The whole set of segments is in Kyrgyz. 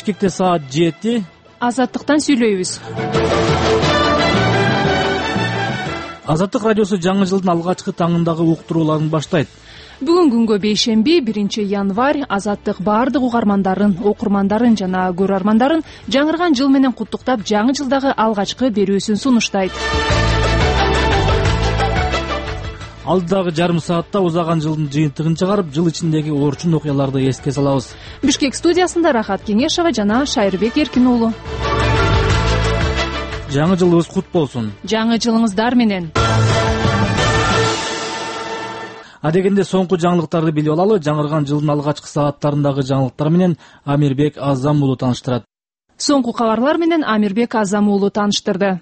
Бишкекте саат 7. Азаттыктан сүйлөйбүз. Азаттык радиосу жаңы жылдын алгачкы таңындагы уктурууларын баштайт. Бүгүн күнгө бейшемби 1 январь. Азаттык баардык угармандарын, окурмандарын жана көрөрмандарын жаңырган жыл менен куттуктап, жаңы жылдагы алгачкы берүүсүн сунуштайт. Алдыдагы жарым саатта узаган жылдын жыйынтыгын чыгарып, жыл ичиндеги орчун окуяларды эске салабыз. Бишкек студиясында Рахат Кеңешова жана Шайырбек Эркин уулу. Жаңы жылыбыз кут болсун. Жаңы жылыңыздар менен. Адегенде соңку жаңылыктарды билип алалы. Жаңырган жылдын алгачкы сааттарындагы жаңылыктар менен Амирбек Азам уулу тааныштырат. Соңку кабарлар менен Амирбек Азам уулу тааныштырды.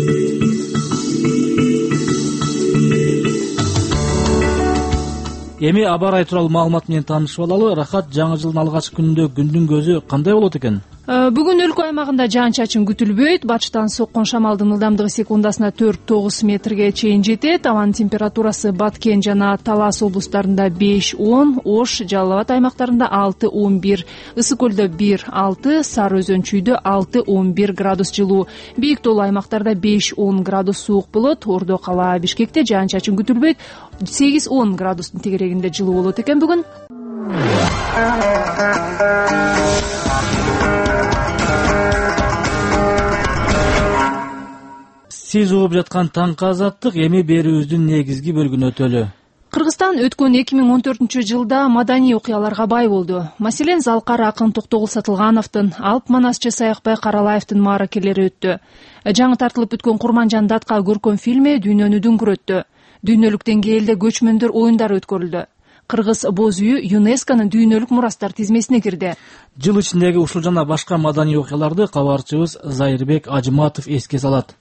Эми аба ырайы тууралуу маалымат менен таанышып алалы. Рахат, жаңы жылдын алгачкы күнүндө күндүн көзү кандай болот экен? Бүгүн өлкө аймагында жаан-чачын күтүлбөйт. Батыштан соккон шамалдын ылдамдыгы секундасына 4-9 метрге чейин жетет. Абанын температурасы Баткен жана Талас облустарында 5-10, Ош, Жалал Абад аймактарында 6-11, Ысык көлдө 1-6, Сары Өзөн чүйдө 6-11 градус жылуу. Бийик тоолуу аймактарда 5-10 градус суук болот. Ордо кала Бишкекте жаан-чачын күтүлбөйт. 8-10 градустун тегерегинде жылуу болот экен бүгүн. Сиз угуп жаткан таңкы азаттык эми берүүбүздүн негизги бөлүгүнө өтөлү. Кыргызстан өткөн 2014 жылда маданий окуяларга бай болду. Маселен, Залкар акын Токтогул Сатылгановдун, Алп Манасчы Саякбай Каралаевдин мааракелери өттү. Жаңы тартылып бүткөн Курманжан Датка көркөм фильми дүйнөнү дүңкүрөттү. Дүйнөлүк деңгээлде көчмөндөр оюндары өткөрүлдү. Кыргыз боз үйү ЮНЕСКОнун дүйнөлүк мурастар тизмесине кирди. Жыл ичиндеги ушул жана башка маданий окуяларды кабарчыбыз Зайырбек Ажыматов эске салат.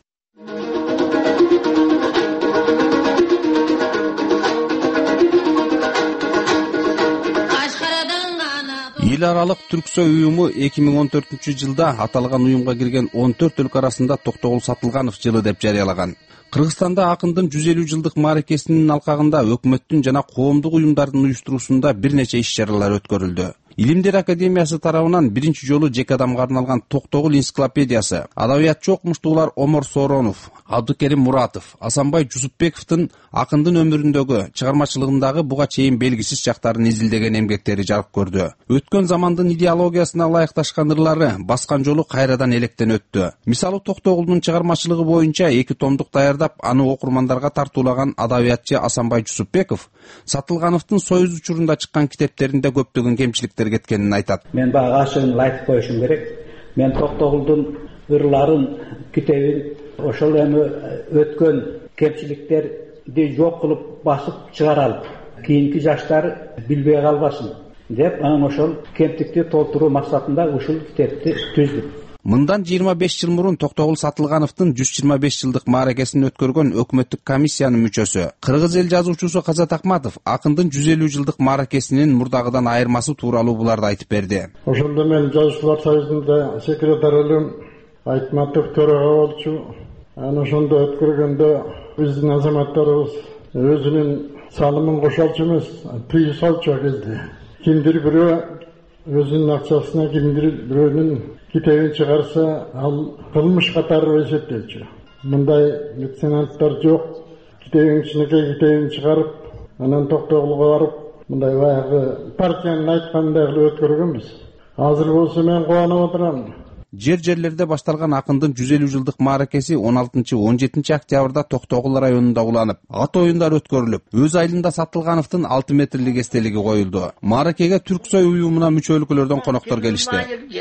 Эл аралык Түрксой уюму 2014 жылда аталган уюмга кирген 14 өлкө арасында Токтогул Сатылганов жылы деп жарыялаган. Кыргызстанда акындын 150 жылдык мааракесинин алкагында өкмөттүн жана коомдук уюмдардын уюштуруусунда бир нече иш-чаралар өткөрүлдү. Илимдер академиясы тарабынан биринчи жолу жеке адамга арналган Токтогул энциклопедиясы, адабиятчы окумуштуулар Омор Соронов, Абдыкерим Муратов, Асанбай Жусупбековдун акындын өмүрүндөгү, чыгармачылыгындагы буга чейин белгисиз жактарын изилдеген эмгектери жарык көрдү. Өткөн замандын идеологиясына ылайыкташкан ырлары баскан жолу кайрадан электен өттү. Мисалы, Токтогулдун чыгармачылыгы боюнча 2 томдук даярдап, аны окурмандарга тартуулаган адабиятчы Асанбай Жусупбеков Сатылгановдун Союз учурунда чыккан китептеринде көптөгөн кемчиликтер кеткенин айтат. Мен бага ачыгын айтып коюшум керек. Мен Токтогулдун ырларын, китебин ошол эми өткөн кемчиликтерди жок кылып басып чыгаралып, кийинки жаштар билбей калбасын деп, анан ошол кемтикти толтуруу максатында ушул китепти түздүм. Мындан 25 жыл мурун Токтогул Сатылгановдун 125 жылдык мааракесин өткөргөн өкмөттүк комиссиянын мүчөсү, кыргыз эл жазуучусу Казат Акматов акындын 150 жылдык мааракесинин мурдагыдан айырмасы тууралуу буларды айтып берди. Ошондо мен жазуучулар союзунда секретарылым, Айтматов төрага болчу. Аны ошондо өткөргөндө биздин азаматтарыбыз өзүнүн салымын кошолчу эмес, тыйы салчу кезде. Кимдир бирөө өзүнүн акчасына, кимдир бирөөнүн китебин чыгарса, ал кылмыш катары эсептелчү. Мындай меценаттар жок. Китебин чыгарып, анан Токтогулга барып, мындай баягы партиянын айткандай кылып өткөргөнбүз. Азыр болсо мен кубанып отурам. Жерлерде башталган акындын 150 жылдык мааракеси 16-17 октябрда Токтогул районунда уланып, ат оюндар өткөрүлүп, өз айылында Сатылгановдун 6 метрлик эстелиги коюлду. Мааракеге Түрксой уюмуна мүчө өлкөлөрдөн коноктор келишти.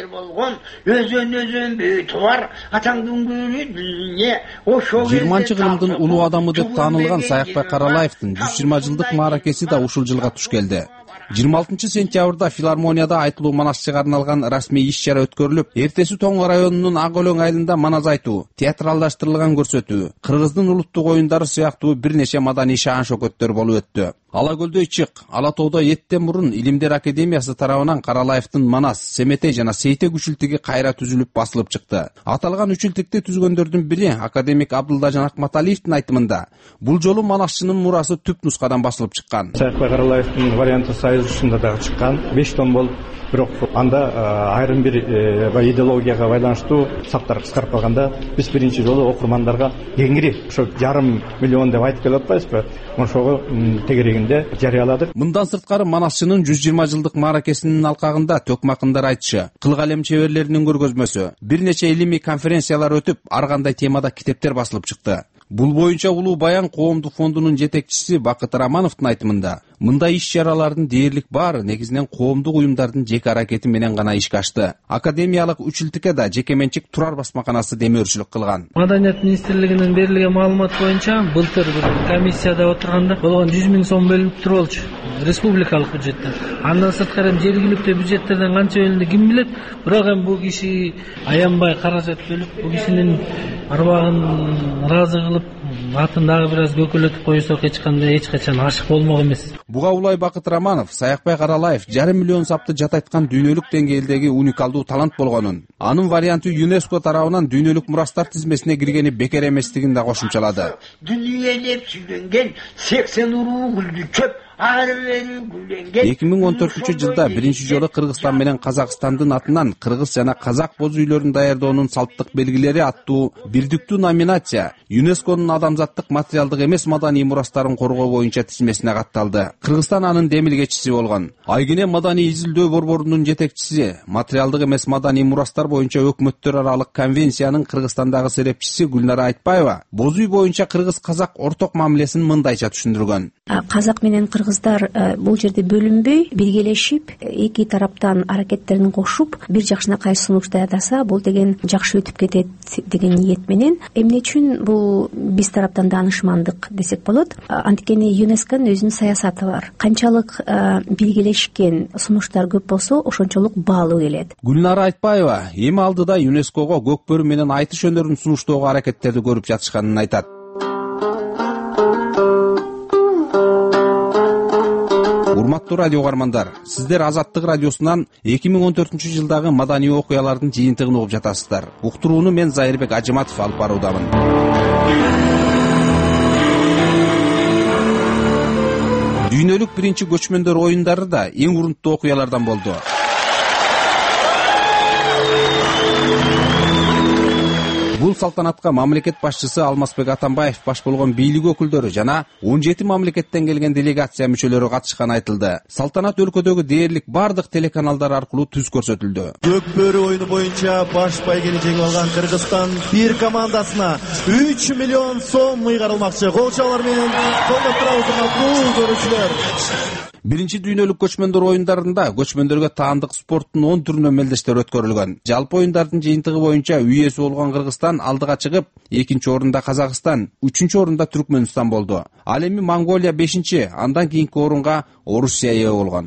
Өзөн бүйүтү бар, атаңдын күнү, ошол 20-кылымдын улуу адамы деп таанылган Саякбай Каралаевдин 120 жылдык мааракеси да ушул жылга туш келди. 26 сентябрда филармонияда Айтылуу Манасчыга арналган расмий иш-чара өткөрүлүп, эртеси Тоң районунун Ак Өлөң айылында манас айтуу, театралдаштырылган көрсөтүү, кыргыздын улуттук оюндары сыяктуу бир нече маданий шаан-шөкөттөр болуп өттү. Ала Көлдө ичик, Ала Тоодо эттен мурун Илимдер академиясы тарабынан Каралаевдин Манас, Семетей жана Сейтек үчүлтүгү кайра түзүлүп басылып чыкты. Аталган үчүлтүктү түзгөндөрдүн бири академик Абдылдажан Акматалиевдин айтымында, бул жолу манасчынын мурасы түп нускадан басылып чыккан. Саякбай Каралаевдин варианты Союз учурунда дагы чыккан, 5 том болуп бирок анда айрым бир идеологияга байланыштуу сактар кыскарып калганда биз биринчи жолу окурмандарга кеңири ошо 500 миллион деп айтып келип атпайбызбы, ошого тегерегинде жарыяладык. Мындан сырткары Манасчынын 120 жылдык мааракесинин алкагында Төкмө акындар айтышы, кыл калем чеберлеринин көргөзмөсү, бир нече илимий конференциялар өтүп, ар кандай темада китептер басылып чыкты. Бул боюнча Улуу Баян коомдук фондунун жетекчиси Бакыт Рамановдун айтымында, мындай иш-чаралардын дээрлик баары негизинен коомдук уюмдардын жеке аракети менен гана ишке ашты. Академиялык училтикке да жеке менчик Турар басмаканасы демөөрчүлүк кылган. Маданият министрлигинин берилген маалымат боюнча былтыр бир комиссияда отурганда болгон 100 000 сом бөлүнүп туруп алчу республикалык бюджеттен. Андан сырткары жергиликтүү бюджеттерден канча бөлүндү ким билет. Бирок эми бул киши аянбай каражат бөлүп, бул кишинин арбагын ыраазы кылып, атын дагы бир аз көкөлөтүп койсок эч качан ашык болмок эмес. Буга улай Бакыт Раманов Саякбай Каралаев 500 миллион сапты жатайткан дүйнөлүк деңгээлдеги уникалдуу талант болгонун, анын варианты ЮНЕСКО тарабынан дүйнөлүк мурастар тизмесине киргени бекер эместигин да кошумчалады. Дүнүйелеп сүйлөнгөн 80 уруу гүлдү чөп 2014 жылда биринчи жолу Кыргызстан менен Казакстандын атынан кыргыз жана казак боз үйлөрүн даярдоонун салттык белгилери аттуу бирдиктүү номинация ЮНЕСКОнун адамзаттык материалдык эмес маданий мурастарын коргоо боюнча тизмесине катталды. Кыргызстан анын демилгечиси болгон. Айгине маданий изилдөө борборунун жетекчиси, материалдык эмес маданий мурастар боюнча өкмөттөр аралык конвенциянын Кыргызстандагы серепчиси Гүлнара Айтбаева боз үй боюнча кыргыз-казак орток мамилесин мындайча түшүндүргөн. Казак менен кыргыздар бул жерде бөлүнбөй, биргелешип, эки тараптан аракеттерин кошуп, бир жакшынакай сунуш даярдаса, бул деген жакшы өтүп кетет деген ниет менен. Эмне үчүн бул биз тараптан даанышмандык десек болот? Анткени ЮНЕСКОнун өзүнүн саясаты бар. Канчалык биргелешкен сунуштар көп болсо, ошончолук баалуу келет. Гүлнара Айтбаева эми алдыда ЮНЕСКого көкбөрү менен айтыш өнөрүн сунуштоого аракеттерди көрүп жатышканын айтат. Урматтуу радио угармандар, сиздер Азаттык радиосунан 2014 жылдагы маданий окуялардын жыйынтыгын угуп жатасыздар. Уктурууну мен Зайырбек Ажыматов алып баруудамын. Дүйнөлүк биринчи көчмөндөр оюндары да эң урунттуу окуялардан болду. Бул салтанатка мамлекет башчысы Алмазбек Атамбаев баш болгон бийлик өкүлдөрү жана 17 мамлекеттен келген делегация мүчөлөрү катышканы айтылды. Салтанат өлкөдөгү дээрлик бардык телеканалдар аркылуу түз көрсөтүлдү. Көкбөрү ойуну боюнча баш байгени жеңип алган Кыргызстан бир командасына 3 миллион сом ыйгарылмакчы. Кол чабуулар менен колдоп турабыз, урматтуу көрүүчүлөр. Биринчи дүйнөлүк көчмөндөр оюндарында көчмөндөргө таандык спорттун 10 түрүнөн мелдештер өткөрүлгөн. Жалпы оюндардын жыйынтыгы боюнча үйөсү болгон Кыргызстан алдыга чыгып, 2-нчи орунда Казакстан, 3-нчү орунда Түркмөнстан болду. Ал эми Монголия 5-нчи, андан кийинки орунга Орусия ээ болгон.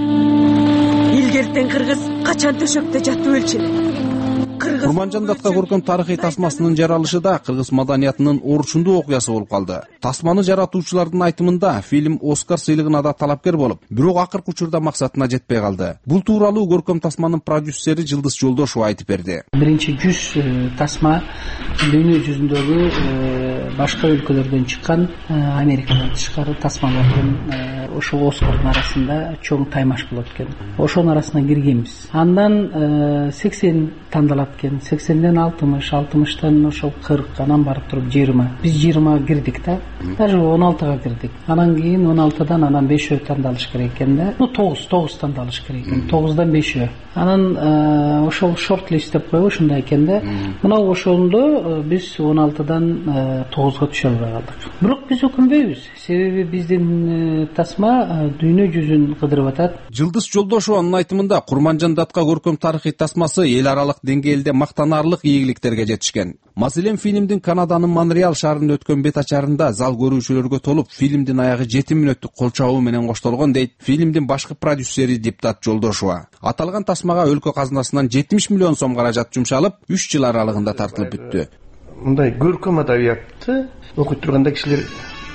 Илгертен Кыргыз качан төшөктө жатып өлчү? Курманжан датка көркөм тарыхый тасмасынын жаралышы да кыргыз маданиятынын орчундуу окуясы болуп калды. Тасманы жаратуучулардын айтымында фильм Оскар сыйлыгына да талапкер болуп, бирок акыркы учурда максатына жетпей калды. Бул тууралуу көркөм тасманын продюсери Жылдыз Жолдошова айтып берди. Биринчи 100 тасма дүйнө жүзүндөгү башка өлкөлөрдөн чыккан, Америкадан тышкары тасмалардын ошол Оскардын арасында чоң таймаш болот экен. Ошонун арасына киргенбиз. Андан 80 тандалат экен. 80ден 60, 60тан ошол 40, анан барып туруп 20. Биз 20 кирдик да. Даже 16га кирдик. Анан кийин 16дан анан 5 тандалыш керек экен да. 9 тандалыш керек экен. 9дан 5. Анан ошол шорт-лист деп коебу, ушундай экен да. Мына ошондо биз 16дан 9га түшө албай калдык. Бирок биз өкүнбөйбүз. Себеби биздин тасма дүйнө жүзүн кыдырып атат. Жылдыз Жолдошованын айтымында Курманжан датка көркөм тарыхый тасмасы эл аралык деңгээлде мактанаарлык ийгиликтерге жетишкен. Маселен, фильмдин Канаданын Монреал шаарында өткөн бет ачарында зал көрүүчүлөргө толуп, фильмдин аягы 7 мүнөттүк кол чабуу менен коштолгон дейт фильмдин башкы продюсери Диптат Жолдошова. Аталган тасмага өлкө казынасынан 70 миллион сом каражат жумшалып, 3 жыл аралыгында тартылып бүттү. Мындай көркөм адабиятты окуй турганда кишилер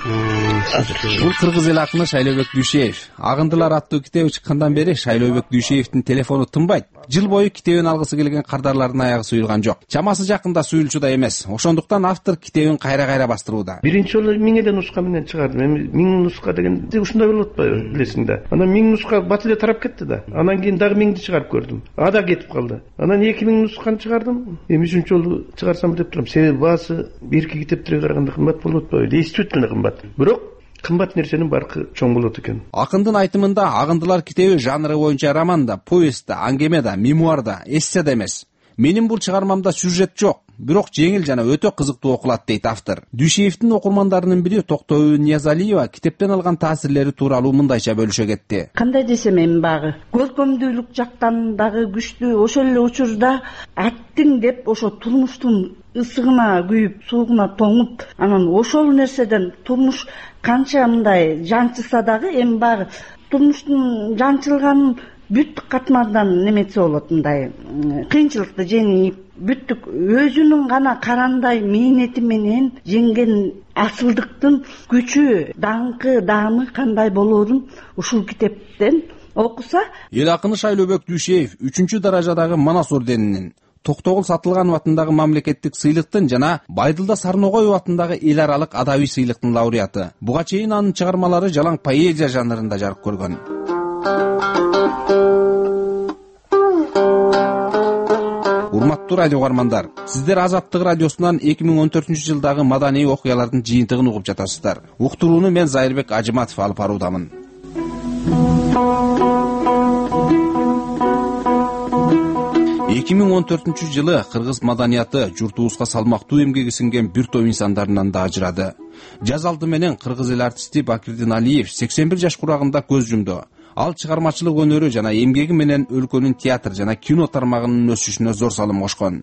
Бул кыргыз эл акыны Шайлообек Дүйшеев. Агындылар аттуу китеби чыккандан бери Шайлообек Дүйшеевдин телефону тынбайт. Жыл бою китебин алгысы келген кардарлардын аягы суюлган жок. Чамасы жакында суюлчу да эмес. Ошондуктан автор китебин кайра кайра Биринчи жолу 1000 нуска менен чыгардым. Эми 1000 нуска деген ушундай болуп атпайбы, билесиң да. Анан 1000 нуска бат эле тарап кетти да. Анан кийин дагы 1000ди чыгарып көрдүм. Да кетип калды. Анан 2000 нусканы чыгардым. Эми 3-чү жолу чыгарсам деп турам. Себеби баасы бирки китептерге караганда кымбат болуп атпайбы? Действительно кымбат. Бирок кымбат нерсенин баркы чоң болот экен. Акындын айтымында Агындылар китеби жанры боюнча роман да, повесть да, аңгеме да, мемуар да, эссе да эмес. Менин бул чыгармамда сюжет жок, бирок жеңил жана өтө кызыктуу окулат дейт автор. Дүйшеевдин окурмандарынын бири Токтообү Ниязалиева китептен алган таасирлери тууралуу мындайча бөлүшө кетти. Кандай десем эми багы көркөмдүүлүк жактан дагы күчтүү, ошол эле учурда аттың деп ошо турмуштун ысыгына күйүп, суугуна тоңуп, анан ошол нерседен турмуш канча мындай жанчыса дагы эми багы турмуштун жанчылганын бүттүк катмардан немеси болот, мындай кыйынчылыкты жеңип, бүттүк өзүнүн гана карандай мээнети менен жеңген асылдыктын күчү, даңкы, даамы кандай болоорун ушул китептен окуса. Эл акыны Шайлообек Дүйшеев 3-чү даражадагы Манас орденинин, Токтогул Сатылганов атындагы мамлекеттик сыйлыктын жана Байдылда Сарногоев атындагы эл аралык адабий сыйлыктын лауреаты. Буга чейин анын чыгармалары жалаң поэзия жанрында жарык көргөн. Урматтуу радио угармандар, сиздер Азаттык радиосунан 2014-жылдагы маданий окуялардын жыйынтыгын угуп жатасыздар. Уктурууну мен Зайырбек Ажыматов алып баруудамын. 2014-жылы кыргыз маданияты журтубузга салмактуу эмгеги сиңген бир топ инсандарынан да ажырады. Жаз алды менен кыргыз эл артисти Бакирдин Алиев 81 жаш курагында көз жумду. Ал чыгармачылык өнөрү жана эмгеги менен өлкөнүн театр жана кино тармагынын өсүшүнө зор салым кошкон.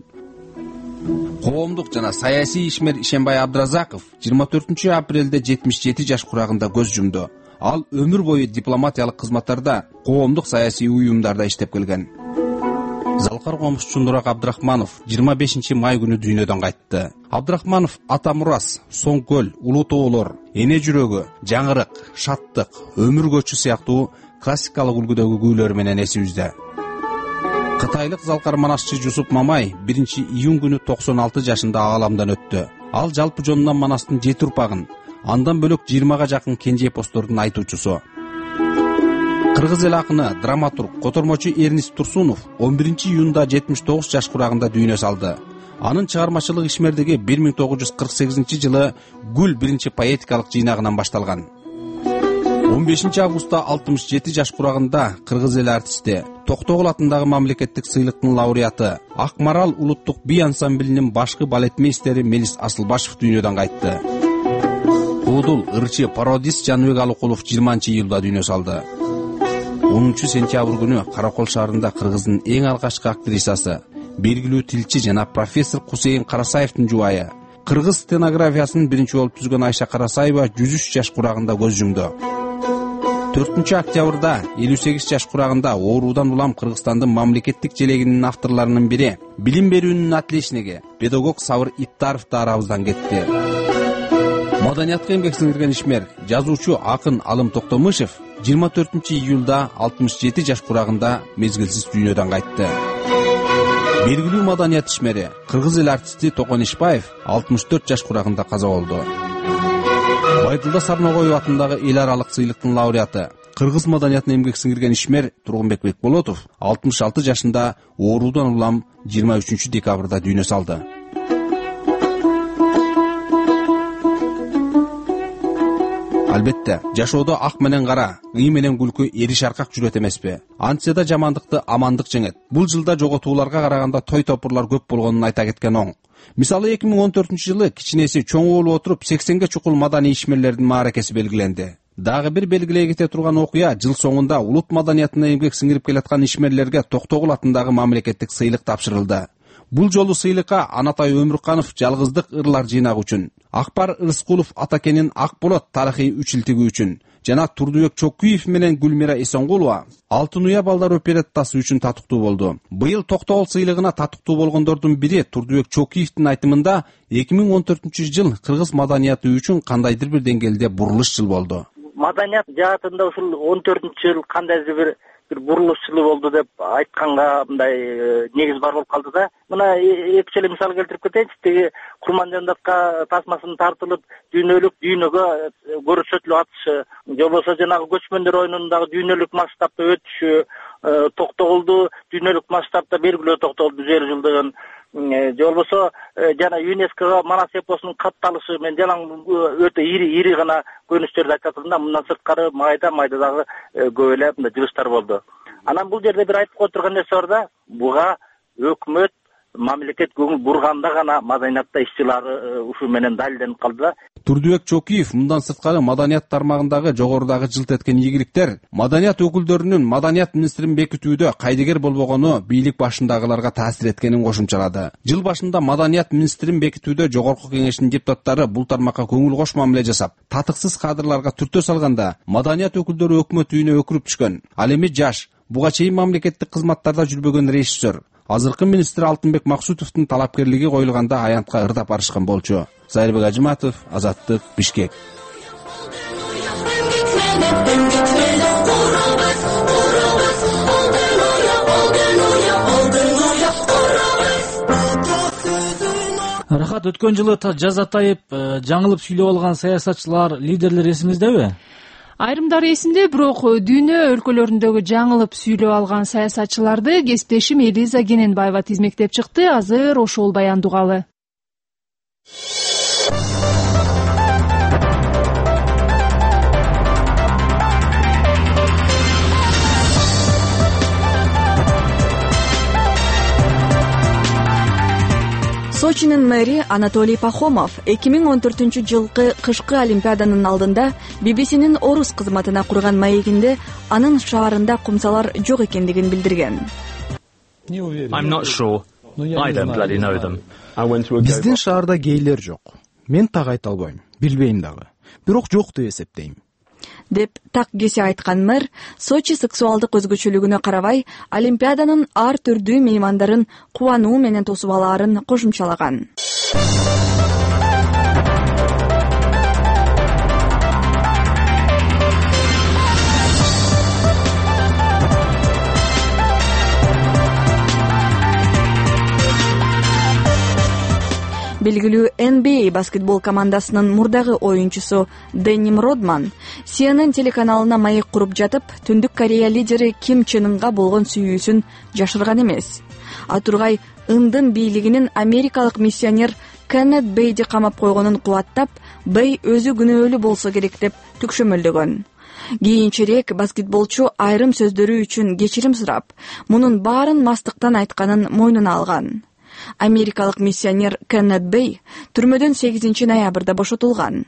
Коомдук жана саясий ишмер Ишенбай Абдразаков 24 апрелде 77 жаш курагында көз жумду. Ал өмүр бою дипломатиялык кызматтарда, коомдук саясий уюмдарда иштеп келген. Залкар комуш Чундурак Абдрахманов 25 май күнү дүйнөдөн кайтты. Абдрахманов Ата Мурас, Соңкөл, Улуу тоолор, Эне жүрөгү, Жаңырык, Шаттык, Өмүр көчү сыяктуу классикалык үлгүдөгү күүлөр менен эсибизде. Кытайлык залкар манасчы Жусуп Мамай 1-июнь күнү 96 жашында ааламдан өттү. Ал жалпы жонунан Манастын 7 урпагын, андан бөлөк 20га жакын кенже эпостордун айтуучусу. Кыргыз эл акыны, драматург, котормочу Эрнист Турсунов 11-июнда 79 жаш курагында дүйнө салды. Анын чыгармачылык ишмердиги 1948-жылы Гүл биринчи поэтикалык жыйнагынан башталган. 15 августта 67 жаш курагында кыргыз эл артисти, Токтогул атындагы мамлекеттик сыйлыктын лауреаты, Ак Марал улуттук би ансамблинин башкы балетмейстери Мелис Асылбашев дүйнөдөн кайтты. Куудул, ырчы, пародист Жаныбек Алыкулов 20-июлда дүйнө салды. 10 сентябрь күнү Каракол шаарында кыргыздын эң алгачкы актрисасы, белгилүү тилчи жана профессор Кусейин Карасаевдин жубайы, кыргыз стенографиясын биринчи болуп түзгөн Айша Карасаева 103 жаш курагында көз жумду. 4 октябрда 58 жаш курагында оорудан улам Кыргызстандын мамлекеттик желегинин авторлорунун бири, билим берүүнүн отличниги, педагог Сабыр Иттаров да арабыздан кетти. Маданиятка эмгек сиңирген ишмер, жазуучу акын Алым Токтомышев 24 июлда 67 жаш курагында мезгилсиз дүйнөдөн кайтты. Белгилүү маданият ишмери, кыргыз эл артисти Токон Ишбаев 64 жаш курагында каза болду. Байдылда Сарногоев атындагы эл аралык сыйлыктын лауреаты, кыргыз маданиятына эмгек сиңирген ишмер Тургунбек Бекболотов 66 жашында оорудан улам 23 декабрда дүйнө салды. Албетте, жашоодо ак менен кара, ый менен күлкү эри шаркак жүрөт эмеспи? Антсе да жамандыкты амандык жеңет. Бул жылда жоготууларга караганда той топурлар көп болгонун айта кеткен оң. Мисалы 2014-жылы кичинеси чоң болуп отуруп 80ге чукул маданий ишмерлердин мааракеси белгиленди. Дагы бир белгилей кете турган окуя жыл соңунда улут маданиятына эмгек сиңирип келаткан ишмерлерге Токтогул атындагы мамлекеттик сыйлык тапшырылды. Бул жолу сыйлыкка Анатай Өмүрканов жалгыздык ырлар жыйнагы үчүн, Акбар Ырыскулов Атакенин Ак болот тарыхый үчилтиги үчүн жана Турдубек Чокуев менен Гүлмира Эсенгулова Алтын уя балдар опереттасы үчүн татыктуу болду. Быйыл Токтогул сыйлыгына татыктуу болгондордун бири Турдубек Чокуевдин айтымында 2014-жыл кыргыз маданияты үчүн кандайдыр бир деңгээлде бурулуш жыл болду. Маданият жаатында ушул 14-жыл кандайдыр бир бурулуш жылы болду деп айтканга мындай негиз бар болуп калды да. Мына эки эле мисал келтирип кетейинчи. Тиги Курманжандатка тасмасын тартылып дүйнөгө көрсөтүлүп атышы, же болбосо жанагы көчмөндөр оюнундагы дүйнөлүк масштабта өтүшү, Токтогулду дүйнөлүк масштабта белгилөө, Токтогул 150 жылдыгын, же болбосо жана ЮНЕСКОго Манас эпосунун катталышы мен жалаң өтө ири гана көрүнүштөрдү айтып атам да, мындан сырткары майда дагы көп эле мындай жылыштар болду. Анан бул жерде бир айтып кое турган нерсе бар да, буга өкмөт, мамлекет көңүл бурганда гана маданиятта ишчилары ушул менен далилденип калды да. Турдубек Чокуев мындан сырткары маданият тармагындагы жогорудагы жылт эткен ийгиликтер маданият өкүлдөрүнүн маданият министрин бекитүүдө кайдыгер болбогону бийлик башындагыларга таасир эткенин кошумчалады. Жыл башында маданият министрин бекитүүдө жогорку кеңештин депутаттары бул тармакка көңүл кош мамиле жасап, татыксыз кадрларга түртө салганда маданият өкүлдөрү өкмөт үйүнө өкүрүп түшкөн. Ал эми жаш, буга чейин мамлекеттик кызматтарда жүрбөгөн режиссер, азыркы министр Алтынбек Максутовдун талапкерлиги коюлганда аянтка ырдап барышкан болчу. Зайырбек Ажыматов, Азаттык, Бишкек. Рахат, өткөн жылы жаз атайып жаңылып сүйлөп алган саясатчылар, лидерлер эсиңиздеби? Айрымдары эсимде, бирок дүйнө өлкөлөрүндөгү жаңылып сүйлөп алган саясатчыларды кесиптешим Элиза Кененбаева тизмектеп чыкты. Азыр ошол баянды угалы. Сочинин мэри Анатолий Пахомов 2014-жылкы кышкы Олимпиаданын алдында BBC-нин орус кызматына курган маегинде анын шаарында кумсалар жок экендигин билдирген. Биздин шаарда гейлер жок. Мен так айта албайм, билбейм дагы. Бирок жок деп эсептейм. Деп так кесе айткан мэр Сочи сексуалдык өзгөчөлүгүнө карабай Олимпиаданын ар түрдүү меймандарын кубануу менен тосуп алаарын кошумчалаган. Белгилүү NBA баскетбол командасынын мурдагы оюнчусу Денним Родман CNN телеканалына маек куруп жатып, Түндүк Корея лидери Ким Чен Ынга болгон сүйүүсүн жашырган эмес. Атургай Ындын бийлигинин америкалык миссионер Кеннет Бейди камап койгонун кубаттап, Бей өзү күнөөлүү болсо керек деп түкшөмөлдөгөн. Кийинчерээк баскетболчу айрым сөздөрү үчүн кечирим сурап, мунун баарын мастыктан айтканын мойнуна алган. Америкалык миссионер Кеннет Бей түрмөдөн 8 ноябрда бошотулган.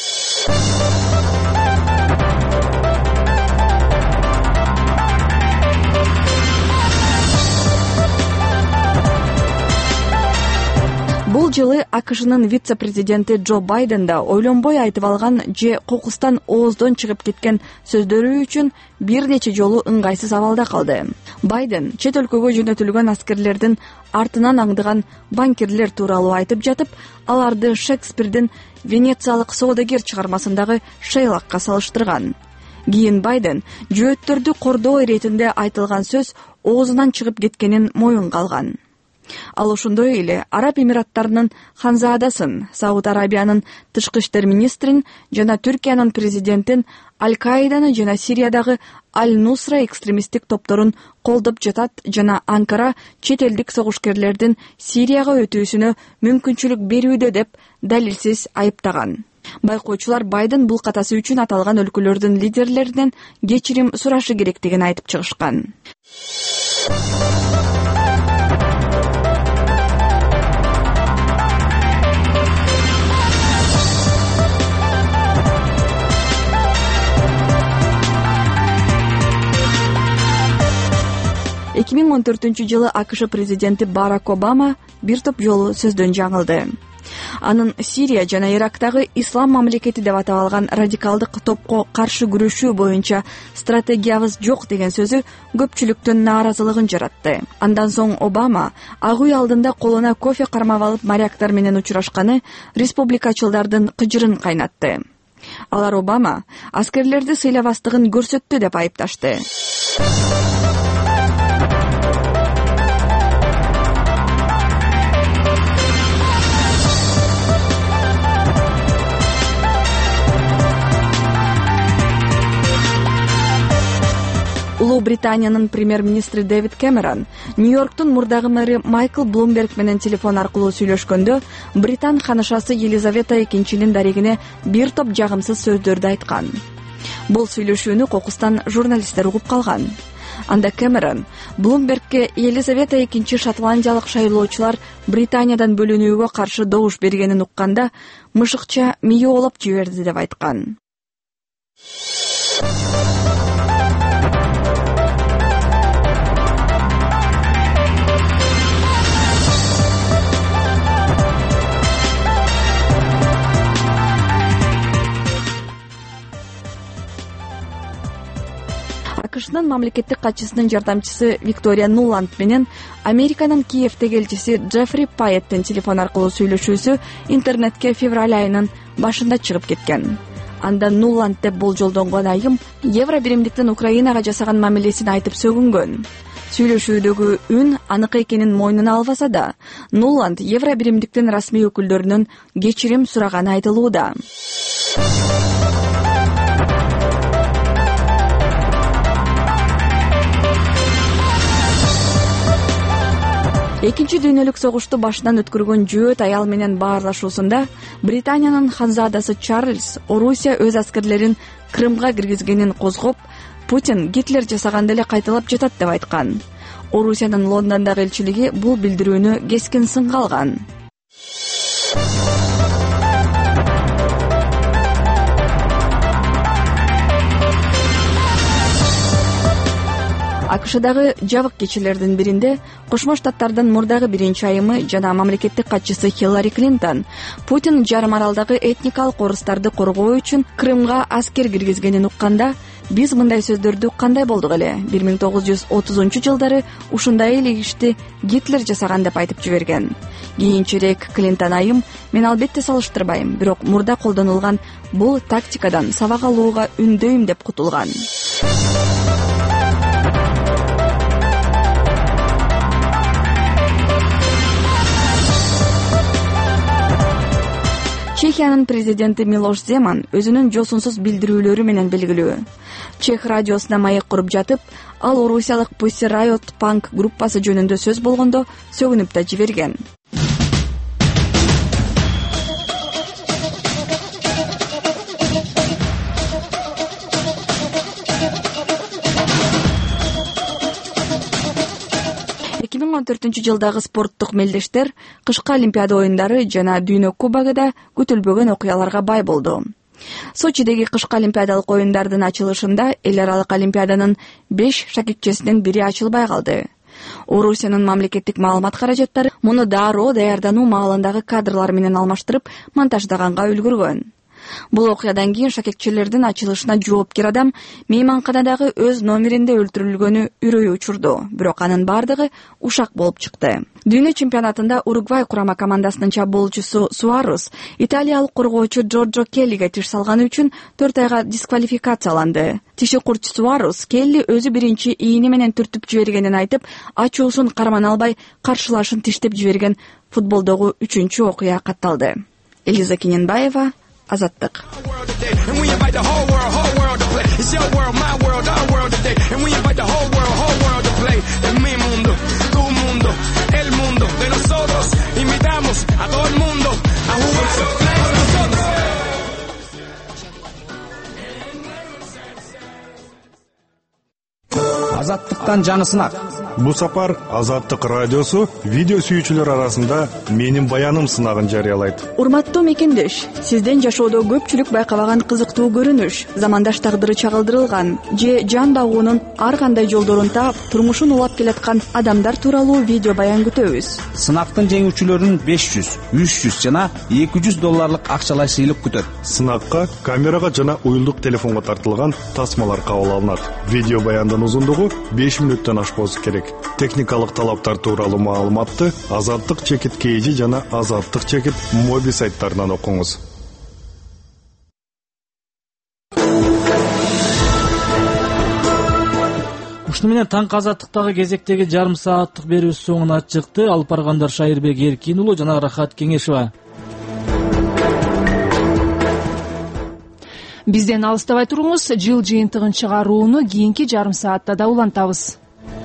Бул жылы АКШнын вице-президенти Джо Байден да ойлонбой айтып алган же кокустан ооздон чыгып кеткен сөздөрү үчүн бир нече жолу ыңгайсыз абалда калды. Байден чет өлкөгө жөнөтүлгөн аскерлердин артынан аңдыган банкирлер тууралуу айтып жатып, аларды Шекспирдин Венециялык соодагер чыгармасындагы Шейлокко салыштырган. Кийин Байден жөөттөрдү кордоо иретинде айтылган сөз оозунан чыгып кеткенин моюнга алган. Ал ошондой эле Араб Эмираттарынын ханзаадасын, Сауд Арабиянын тышкы иштер министрин жана Түркиянын президентин Аль-Каиданы жана Сириядагы Аль-Нусра экстремисттик топторун колдоп жатат жана Анкара чет элдик согушкерлердин Сирияга өтүүсүнө мүмкүнчүлүк берүүдө деп далилсиз айыптаган. Байкоочулар Байден бул катасы үчүн аталган өлкөлөрдүн лидерлеринен кечирим сурашы керектигин айтып чыгышкан. 2014-жылы АКШ президенти Барак Обама бир топ жолу сөздөн жаңылды. Анын Сирия жана Ирактагы ислам мамлекети деп аталган радикалдык топко каршы күрөшүү боюнча стратегиябыз жок деген сөзү көпчүлүктүн нааразылыгын жаратты. Андан соң Обама ак үй алдында колуна кофе кармап алып моряктар менен учурашканы республикачылдардын кыжырын кайнатты. Алар Обама аскерлерди сыйлабастыгын көрсөттү деп айыпташты. Улуу Британиянын премьер-министри Дэвид Кэмерон Нью-Йорктун мурдагы мэри Майкл Блумберг менен телефон аркылуу сүйлөшкөндө Британ ханышасы Елизавета II дарегине бир топ жагымсыз сөздөрдү айткан. Бул сүйлөшүүнү кокустан журналисттер угуп калган. Анда Кэмерон Блумбергке Елизавета II шотландиялык шайлоочулар Британиядан бөлүнүүгө каршы добуш бергенин укканда мышыкча мийи оолоп жиберди деп айткан. АКШнын мамлекеттик катчысынын жардамчысы Виктория Нуланд менен Американын Киевдеги элчиси Джеффри Пайеттин телефон аркылуу сүйлөшүүсү интернетке февраль айынын башында чыгып кеткен. Анда Нуланд деп болжолдонгон айым евро биримдиктин Украинага жасаган мамилесин айтып сөгүнгөн. Сүйлөшүүдөгү үн анык экенин мойнуна албаса да, Нуланд евро биримдиктин расмий өкүлдөрүнөн кечирим сураганы айтылууда. Экинчи дүйнөлүк согушту башынан өткөргөн жөөт аял менен баарлашуусунда Британиянын ханзадасы Чарльз Орусия өз аскерлерин Крымга киргизгенин козгоп, Путин Гитлер жасаганда эле кайталап жатат деп айткан. Орусиянын Лондондогу элчилиги бул билдирүүнү кескин сынга алган. АКШдагы жабык кечелердин биринде Кошмо Штаттардын мурдагы биринчи айымы жана мамлекеттик катчысы Хиллари Клинтон Путин жарым аралдагы этникалык орустарды коргоо үчүн Крымга аскер киргизгенин укканда биз мындай сөздөрдү кандай болдук эле 1930-жылдары ушундай эле ишти Гитлер жасаган деп айтып жиберген. Кийинчерээк Клинтон айым мен албетте салыштырбайм, бирок мурда колдонулган бул тактикадан сабак алууга үндөйм деп кутулган. Чехиянын президенти Милош Земан өзүнүн жосунсуз билдирүүлөрү менен белгилүү. Чех радиосуна маек куруп жатып, ал орусиялык Pussy Riot панк группасы жөнүндө сөз болгондо сөгүнүп да жиберген. 2014-жылдагы спорттук мелдештер кышкы Олимпиада оюндары жана Дүйнө кубогунда күтүлбөгөн окуяларга бай болду. Сочидеги кышкы Олимпиадалык оюндардын ачылышында эл аралык Олимпиаданын 5 шакекчесинин бири ачылбай калды. Орусиянын мамлекеттик маалымат каражаттары муну дароо даярдануу маалындагы кадрлар менен алмаштырып монтаждаганга үлгүргөн. Бул окуядан кийин шакекчелердин ачылышына жоопкер адам мейманканадагы өз номеринде өлтүрүлгөнү үрөйү учурду, бирок анын бардыгы ушак болуп чыкты. Дүйнө чемпионатында Уругвай курама командасынын чабуулчусу Суарес италиялык коргоочу Джорджо Келлиге тиш салганы үчүн 4 айга дисквалификацияланды. Тиши курч Суарес Келли өзү биринчи ийини менен түртүп жибергенин айтып, ачуусун карман албай каршылашын тиштеп жиберген футболдогу 3-чү окуя катталды. Элиза Кененбаева, Азаттык. Азаттыктан жаны сынак. Бу сапар Азаттык радиосу видео сүйүүчүлөр арасында менин баяным сынагын жарыялайт. Урматтуу мекендеш, сизден жашоодо көпчүлүк байкабаган кызыктуу көрүнүш, замандаш тагдыры чагылдырылган же жан багуунун ар кандай жолдорун таап, турмушун улап келаткан адамдар тууралуу видео баян күтөбүз. Сынактын жеңүүчүлөрүн $500, $300 жана $200 акчалай сыйлык күтөт. Сынакка камерага жана уюлдук телефонго тартылган тасмалар кабыл алынат. Видео баяндын узундугу 5 мүнөттөн ашпоосу керек. Техникалык талаптар тууралуу маалыматты Азаттык чекит KG жана Азаттык чекит моби сайттарынан окуңуз. Ушуну менен таңкы Азаттыктагы кезектеги жарым сааттык берүүбүз соңуна чыкты. Алып баргандар Шайырбек Эркин уулу жана Рахат Кеңешова. Бизден алыстабай туруңуз. Жыл жыйынтыгын чыгарууну кийинки жарым саатта да улантабыз.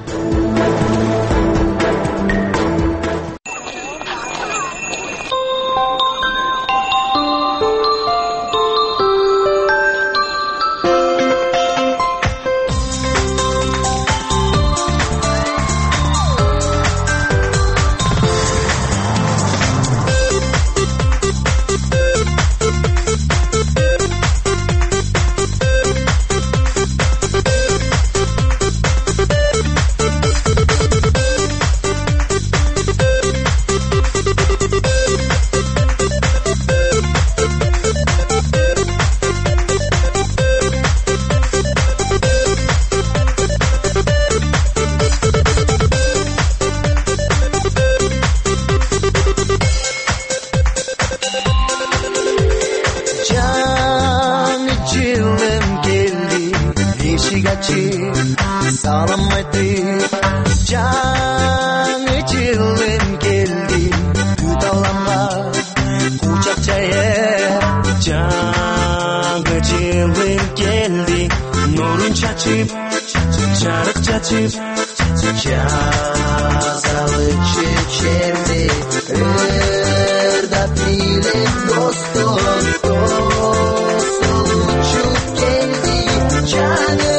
Salam aytып, жаңы жылым келди, күт аламга кучак жайып. Жаңы жылым келди, нурун чачып, жарык чачып, жазалы чечерди, ырдап билек достум, достум учуп келди, жаңы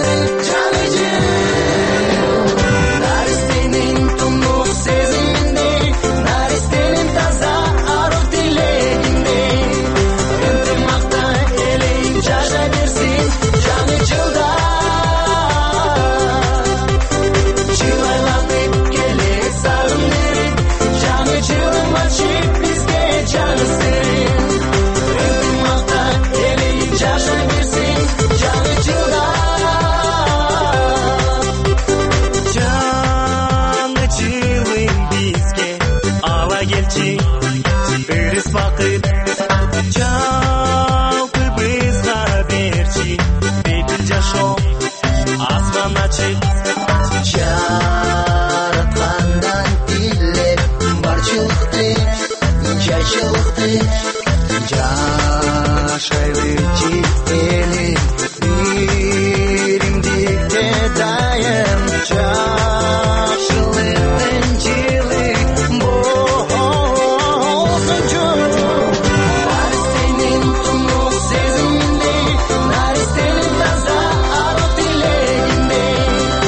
жараткандан тилеп барчылыкты, жайчылыкты жашайлы элим, биримдикте дайым, жакшылыктын жылы болсунчу. Наристенин тунук сезиминде, наристенин таза арык тилегинде,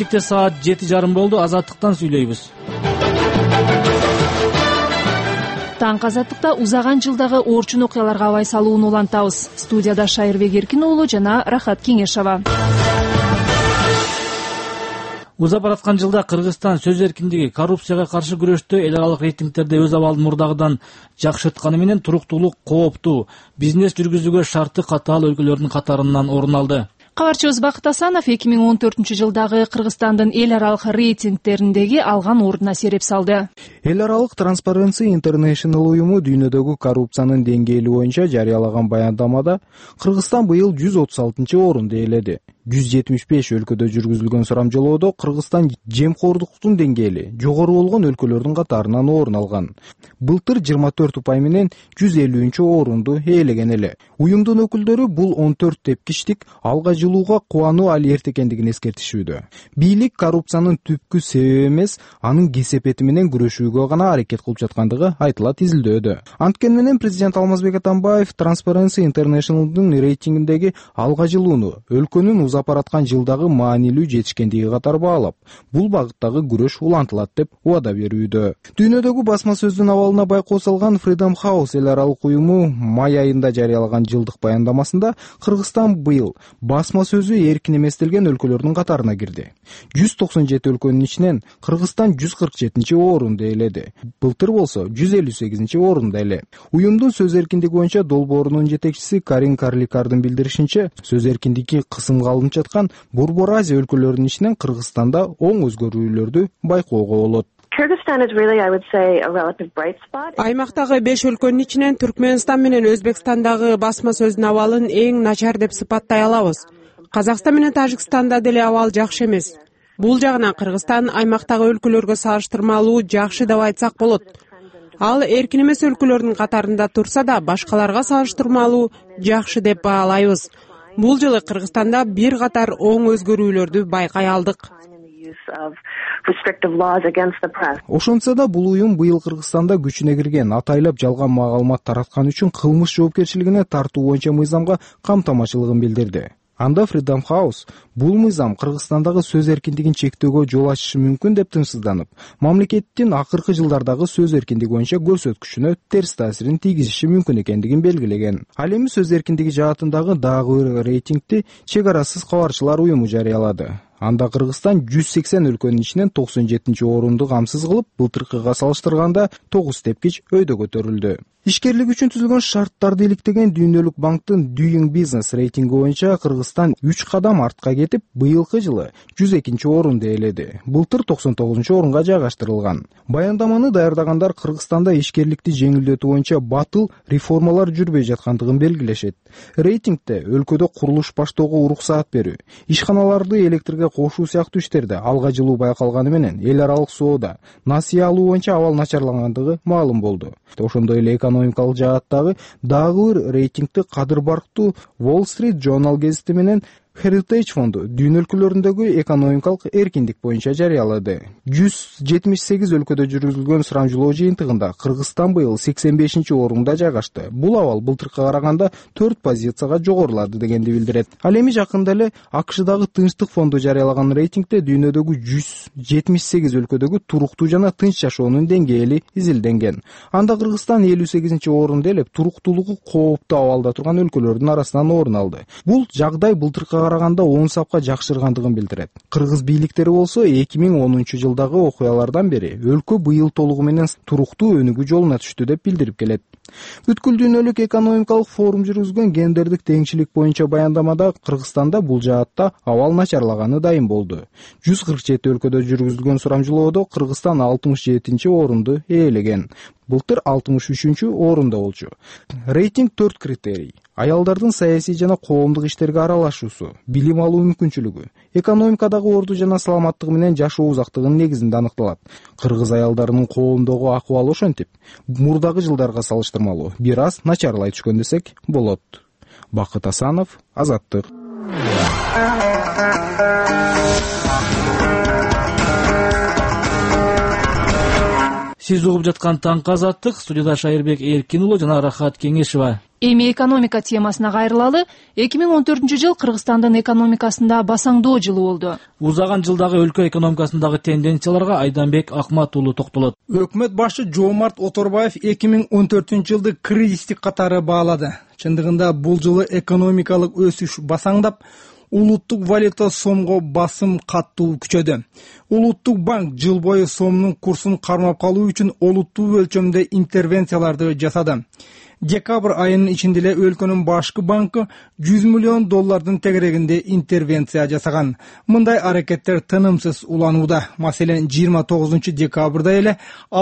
Кечте саат 7:30 болду. Азаттыктан сүйлөйбүз. Таң азаттыкта узаган жылдагы орчун окуяларга абай салууну улантабыз. Студияда Шайырбек Эркин уулу жана Рахат Кеңешова. Узап бараткан жылда Кыргызстан сөз эркиндиги, коррупцияга каршы күрөштө эл аралык рейтингтерде өз абалын мурдагыдан жакшыртканы менен туруктуулук, кооптуу бизнес жүргүзүүгө шарты катаал өлкөлөрдүн катарынан орун алды. Кабарчыбыз Бакыт Асанов 2014 жылдагы Кыргызстандын эл аралык рейтингтериндеги алган ордуна сереп салды. Эл аралык Transparency International уюму дүйнөдөгү коррупциянын деңгээли боюнча жарыялаган баяндамада Кыргызстан быйыл 136 орунду ээледи. 175 өлкөдө жүргүзүлгөн сурамжылоодо Кыргызстан жемкордуктун деңгээли жогору болгон өлкөлөрдүн катарынан орун алган. Былтыр 24 упай менен 150 орунду ээлеген эле. Уюмдун өкүлдөрү бул 14 тепкичтик алга жылууга кубануу алерт экендигин эскертишүүдө. Бийлик коррупциянын түпкү себеби эмес, анын кесепети менен күрөшүүгө гана аракет кылып жаткандыгы айтылат изилдөөдө. Анткени менен президент Алмазбек Атамбаев Transparency International'дын рейтингиндеги алга жылууну өлкөнүн узап бараткан жылдагы маанилүү жетишкендиги катар баалап, бул багыттагы күрөш улантылат деп убада берүүдө. Дүйнөдөгү басма сөздүн абалына байкоо салган Freedom House эл аралык уюму май айында жарыялаган жылдык баяндамасында Кыргызстан быйыл басма сөзү эркин эместелген өлкөлөрдүн катарына кирди. 197 өлкөнүн ичинен Кыргызстан 147 орунду ээледи. Былтыр болсо 158 орунда эле. Уюмдун сөз эркиндиги боюнча долбоорунун жетекчиси Карин Карликардын билдиришинче, сөз эркиндиги кысымга алынып жаткан Борбор Азия өлкөлөрүнүн ичинен Кыргызстанда оң өзгөрүүлөрдү байкоого болот. Аймактагы 5 өлкөнүн ичинен Түркмөнстан менен Өзбекстандагы басма сөздүн абалын эң начар деп сыпаттай алабыз. Казакстан менен Тажикстанда деле абал жакшы эмес. Бул жагынан Кыргызстан аймактагы өлкөлөргө салыштырмалуу жакшы деп айтсак болот. Ал эркин эмес өлкөлөрдүн катарында турса да, башкаларга салыштырмалуу жакшы деп баалайбыз. Бул жылы Кыргызстанда бир катар оң өзгөрүүлөрдү байкай алдык. Ошончо да бул уюм быйыл Кыргызстанда күчүнө кирген атайлап жалган маалымат тараткан үчүн кылмыш жоопкерчилигине тартуу боюнча мыйзамга камтамашылыгын билдирди. Анда Freedom House бул мыйзам Кыргызстандагы сөз эркиндигин чектөөгө жол ачышы мүмкүн деп тынчсызданып, мамлекеттин акыркы жылдардагы сөз эркиндиги боюнча көрсөткүчүнө терс таасирин тийгизиши мүмкүн экендигин белгилеген. Ал эми сөз эркиндиги жаатындагы дагы бир рейтингти Чек арасыз кабарчылар уюму жарыялады. Анда Кыргызстан 180 өлкөнүн ичинен 97 орунду камсыз кылып, былтыркыга салыштырганда 9 тепкич өйдө көтөрүлдү. Ишкерлик үчүн түзүлгөн шарттарды иликтеген Дүйнөлүк банктын Doing Business рейтинги боюнча Кыргызстан 3 кадам артка кетип, быйылкы жылы 102 орунду ээледи. Былтыр 99 орунга жайгаштырылган. Баяндаманы даярдагандар Кыргызстанда ишкерликти жеңилдетүү боюнча батыл реформалар жүрбөй жаткандыгын белгилешет. Рейтингде өлкөдө курулуш баштоого уруксаат берүү, ишканаларды электрге кошуу сыяктуу иштерде алга жылуу байкалганы менен эл аралык соода, насыя алуу боюнча абал начарлагандыгы маалым болду. Ошондой эле экономикалык жааттагы дагы бир рейтингти Кадыр Барктуу Wall Street Journal гезити менен Heritage фонду дүйнө өлкөлөрүндөгү экономикалык эркиндик боюнча жарыялады. 178 өлкөдө жүргүзүлгөн сурамжылоо жыйынтыгында Кыргызстан быйыл 85 орунда жайгашты. Бул абал былтыркыга караганда 4 позицияга жогорулады дегенди билдирет. Ал эми жакында эле АКШдагы Тынчтык фонду жарыялаган рейтингде дүйнөдөгү 178 өлкөдөгү туруктуу жана тынч жашоонун деңгээли изилденген. Анда Кыргызстан 58 орунда элеп туруктуулугу кооптуу абалда турган өлкөлөрдүн арасынан орун алды. Бул жагдай былтыркыга караганда 10 сапка жакшыргандыгын билдирет. Кыргыз бийликтери болсо 2010 жылдагы окуялардан бери өлкө быйыл толугу менен туруктуу өнүгүү жолуна түштү деп билдирип келет. Бүткүл дүйнөлүк экономикалык форум жүргүзгөн гендердик теңчилик боюнча баяндамада Кыргызстанда бул жаатта абал начарлаганы дайым болду. 147 өлкөдө жүргүзүлгөн сурамжылоодо Кыргызстан 67 орунду ээлеген. Былтыр 63 орунда болчу. Рейтинг 4 критерий: аялдардын саясий жана коомдук иштерге аралашуусу, билим алуу мүмкүнчүлүгү, экономикадагы орду жана саламаттыгы менен жашоо узактыгынын негизинде аныкталат. Кыргыз аялдарынын коомдогу акыбалы ошентип, мурдагы жылдарга салыштырмалуу бир аз начарлай түшкөн десек болот. Бакыт Асанов, Азаттык. Сиз угуп жаткан Таң Азаттык, студияда Шайырбек Эркин уулу жана Рахат Кеңешова. Эми экономика темасына кайрылалы. 2014-жыл Кыргызстандын экономикасында басаңдоо жылы болду. Узаган жылдагы өлкө экономикасындагы тенденцияларга Айданбек Акмат уулу токтолот. Өкмөт башы Жомарт Оторбаев 2014-жылды кризистик катары баалады. Чындыгында бул жылы экономикалык өсүш басаңдап, улуттук валюта сомго басым каттуу күчөдү. Улуттук банк жыл бою сомдун курсун кармап калуу үчүн олуттуу өлчөмдө интервенцияларды жасады. Декабрь айынын ичинде эле өлкөнүн башкы банкы $100 миллион тегерегинде интервенция жасаган. Мындай аракеттер тынымсыз уланууда. Маселен, 29 декабрда эле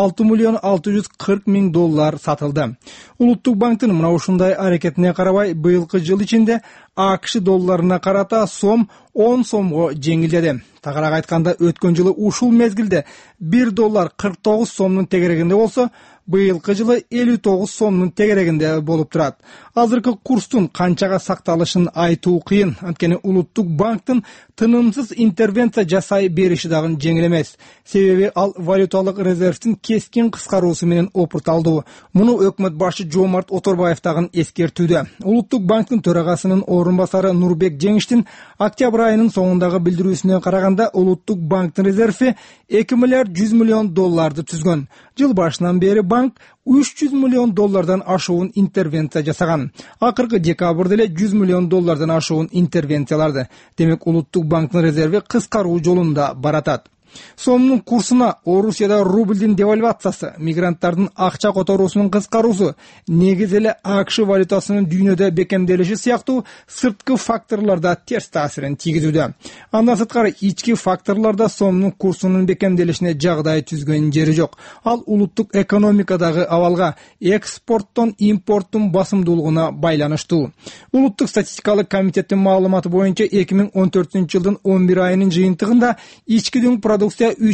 $6,640 миң сатылды. Улуттук банктын мына ушундай аракетине карабай, быйылкы жыл ичинде АКШ долларына карата сом 10 сомго жеңилдеди. Тагыраак айтканда, өткөн жылы ушул мезгилде $1 49 сомдун тегерегинде болсо, быйылкы жылы 59 сомдун тегерегинде болуп турат. Азыркы курстун канчага сакталышын айтуу кыйын, анткени улуттук банктын тынымсыз интервенция жасай бериши дагы жеңил эмес. Себеби ал валюталык резервдин кескин кыскаруусу менен опурталдуу. Муну өкмөт башы Жомарт Оторбаев дагы эскертүүдө. Улуттук банктын төрагасынын орун басары Нурбек Жеңиштин октябрь айынын соңундагы билдирүүсүнө караганда, улуттук банктын резерви $2,1 миллион түзгөн. Жыл башынан бери банк $300 миллион ашуун интервенция жасаган. Акыркы декабрда эле $100 миллион ашуун интервенцияларды. Демек, улуттук банктын резерви кыскаруу жолунда баратат. Сомдун курсуна Орусияда рубльдин девальвациясы, мигранттардын акча которуусунун кыскаруусу, негиз эле АКШ валютасынын дүйнөдө бекемделиши сыяктуу сырткы факторлордо терс таасирин тийгизүүдө. Андан сырткары ички факторлордо сомдун курсунун бекемделишине жагдай түзгөн жери жок. Ал улуттук экономикадагы абалга, экспорттон импорттун басымдуулугуна байланыштуу. Улуттук статистикалык комитеттин маалыматы боюнча 2014-жылдын 11 айынын жыйынтыгында ички дүң продукция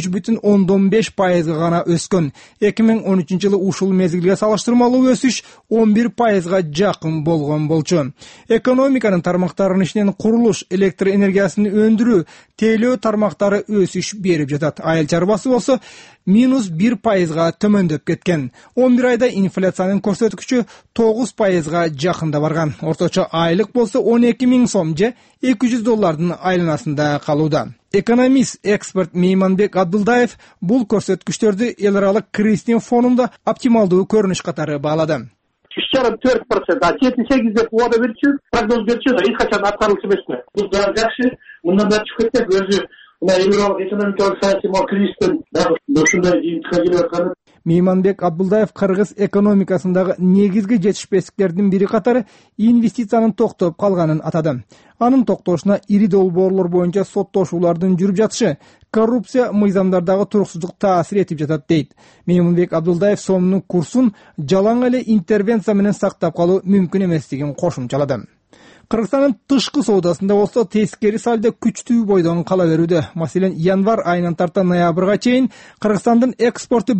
3,5% гана өскөн. 2013-жылы ушул мезгилге салыштырмалуу өсүш 11%га жакын болгон болчу. Экономиканын тармактарынын ичинен курулуш, электр энергиясын өндүрүү, тейлөө тармактары өсүш берип жатат. Айыл чарбасы болсо -1%га төмөндөп кеткен. 11 айда инфляциянын көрсөткүчү 9%га жакында барган. Орточо айлык болсо 12 миң сом же $200 айланасында калууда. Экономист, эксперт Мейманбек Абдылдаев бул көрсөткүчтөрдү эл аралык кризистин фонунда оптималдуу көрүнүш катары баалады. 3,5%, а 7,8 деп убада берчү, прогноз берчү, эч качан аткарылышы эмес. Бул дагы жакшы. Мындан да чыгып кетсек, өзү мына эларалык экономикалык саясий кризистен дагы ушундай жыйынтыкка келип атканы. Мейманбек Абдылдаев кыргыз экономикасындагы негизги жетишпестиктердин бири катары инвестициянын токтоп калганын атады. Анын токтошуна ири долбоорлор боюнча соттошуулардын жүрүп жатышы, коррупция мыйзамдардагы туруксуздук таасир этип жатат дейт. Мейманбек Абдылдаев сомдун курсун жалаң эле интервенция менен сактап калуу мүмкүн эместигин кошумчалады. Кыргызстандын тышкы соодасында болсо тескери сальдо күчтүү бойдон кала берүүдө. Маселен, январь айынан тарта ноябрга чейин Кыргызстандын экспорту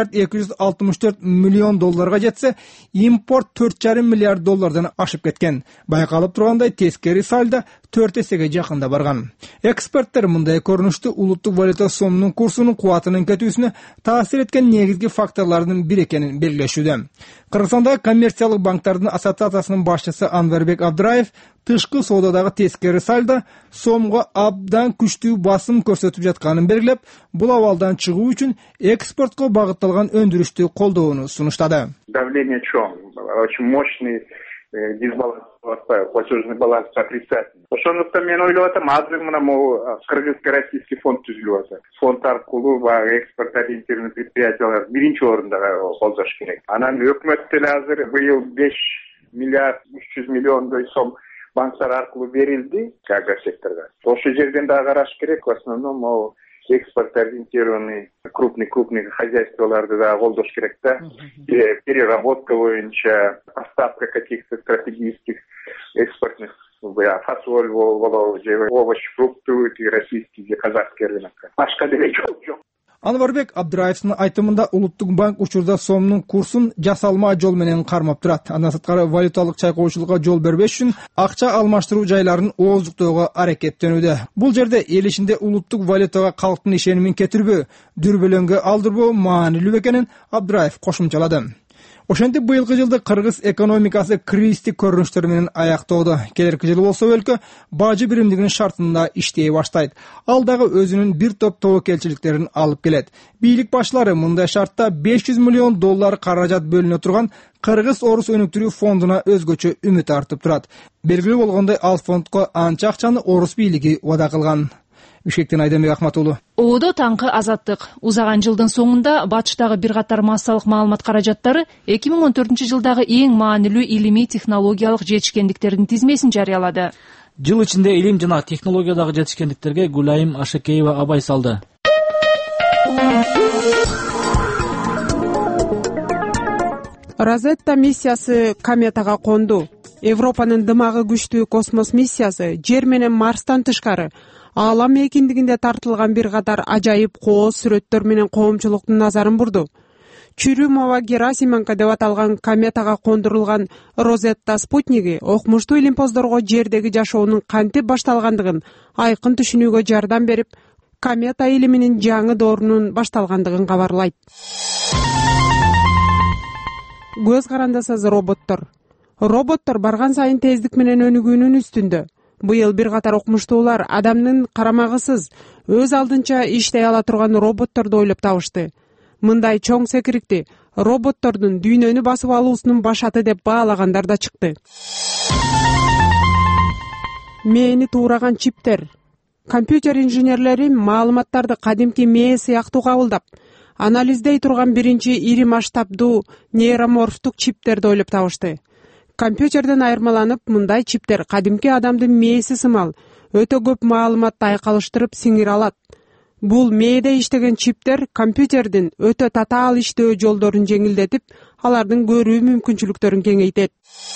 $1,264 миллион жетсе, импорт $4,5 миллиард ашып кеткен. Байкалып тургандай, тескери сальдо 4 эсеге жакында барган. Эксперттер мындай көрүнүштү улуттук валюта сомунун курсунун кубатынын кетүүсүнө таасир эткен негизги факторлордун бири экенин белгилешүүдө. Кыргызстанда коммерциялык банктардын ассоциациясынын башчысы Анварбек Абдыраев тышкы соодадагы тескери сальдо сомго абдан күчтүү басым көрсөтүп жатканын белгилеп, бул абалдан чыгуу үчүн экспортко багытталган өндүрүштү колдоону сунуштады. Давление очень мощный дисбаланс, платежный баланс отрицательный. Ошондуктан мен ойлоп атам, азыр мына могу кыргызский российский фонд түзүлүп атат. Фонд аркылуу баягы экспорт ориентированный предприятиялар биринчи орунда колдош керек. Анан өкмөт деле азыр быйыл $5,300 миллион сом банктар аркылуу берилди агросекторго. Ошол жерден да караш керек, в основном могу экспорт ориентированный крупный хозяйстволарды да колдош керек да. Переработка боюнча, поставка каких-то стратегических экспортных фасоль, овощ, фрукты российский, казахский рынокко. Башка деле жок. Анварбек Абдыраевдин айтымында улуттук банк учурда сомдун курсун жасалма жол менен кармап турат. Андан сырткары валюталык чайкоочулукка жол бербеш үчүн акча алмаштыруу жайларын ооздуктоого аракеттенүүдө. Бул жерде эл ичинде улуттук валютага калктын ишенимин кетирбөө, дүрбөлөңгө алдырбоо маанилүү экенин Абдыраев кошумчалады. Ошентип быйылкы жылды кыргыз экономикасы кризистик көрүнүштөр менен аяктоодо. Келерки жылы болсо өлкө бажы биримдигинин шартында иштей баштайт. Ал дагы өзүнүн бир топ тобокелчиликтерин алып келет. Бийлик башчылары мындай шартта $500 миллион каражат бөлүнө турган Кыргыз орус өнүктүрүү фондуна өзгөчө үмүт артып турат. Белгилүү болгондой, ал фондко анча акчаны орус бийлиги убада кылган. Бишкектен Айдембек Акматуулу. Оодо таңкы азаттык. Узаган жылдын соңунда батыштагы бир катар массалык маалымат каражаттары 2014 жылдагы эң маанилүү илимий технологиялык жетишкендиктердин тизмесин жарыялады. Жыл ичинде илим жана технологиядагы жетишкендиктерге Гүлайым Ашекеева абай салды. Розетта миссиясы кометага конду. Европанын дымагы күчтүү космос миссиясы Жер менен Марстан тышкары аалам экиндигинде тартылган бир катар ажайып кооз сүрөттөр менен коомчулуктун назарын бурду. Чүрүмова Герасименко деп аталган кометага кондурулган Розетта спутниги окмуштуу илимпоздорго жердеги жашоонун кантип башталгандыгын айкын түшүнүүгө жардам берип, комета илиминин жаңы доорунун башталгандыгын кабарлайт. Көз карандысыз роботтор. Роботтор барган сайын тездик менен өнүгүүнүн үстүндө. Быйыл бир катар окумуштуулар адамдын карамагысыз өз алдынча иштей ала турган роботторду ойлоп табышты. Мындай чоң секирикти роботтордун дүйнөнү басып алуусунун башаты деп баалагандар да чыкты. Мээни туураган чиптер. Компьютер инженерлери маалыматтарды кадимки мээ сыяктуу кабылдап, анализдей турган биринчи ири масштабдуу нейроморфтук чиптерди ойлоп табышты. Компьютерден айырмаланып, мындай чиптер кадимки адамдын мээси сымал өтө көп маалыматты айкалыштырып сиңире алат. Бул мээде иштеген чиптер компьютердин өтө татаал иштөө жолдорун жеңилдетип, алардын көрүү мүмкүнчүлүктөрүн кеңейтет.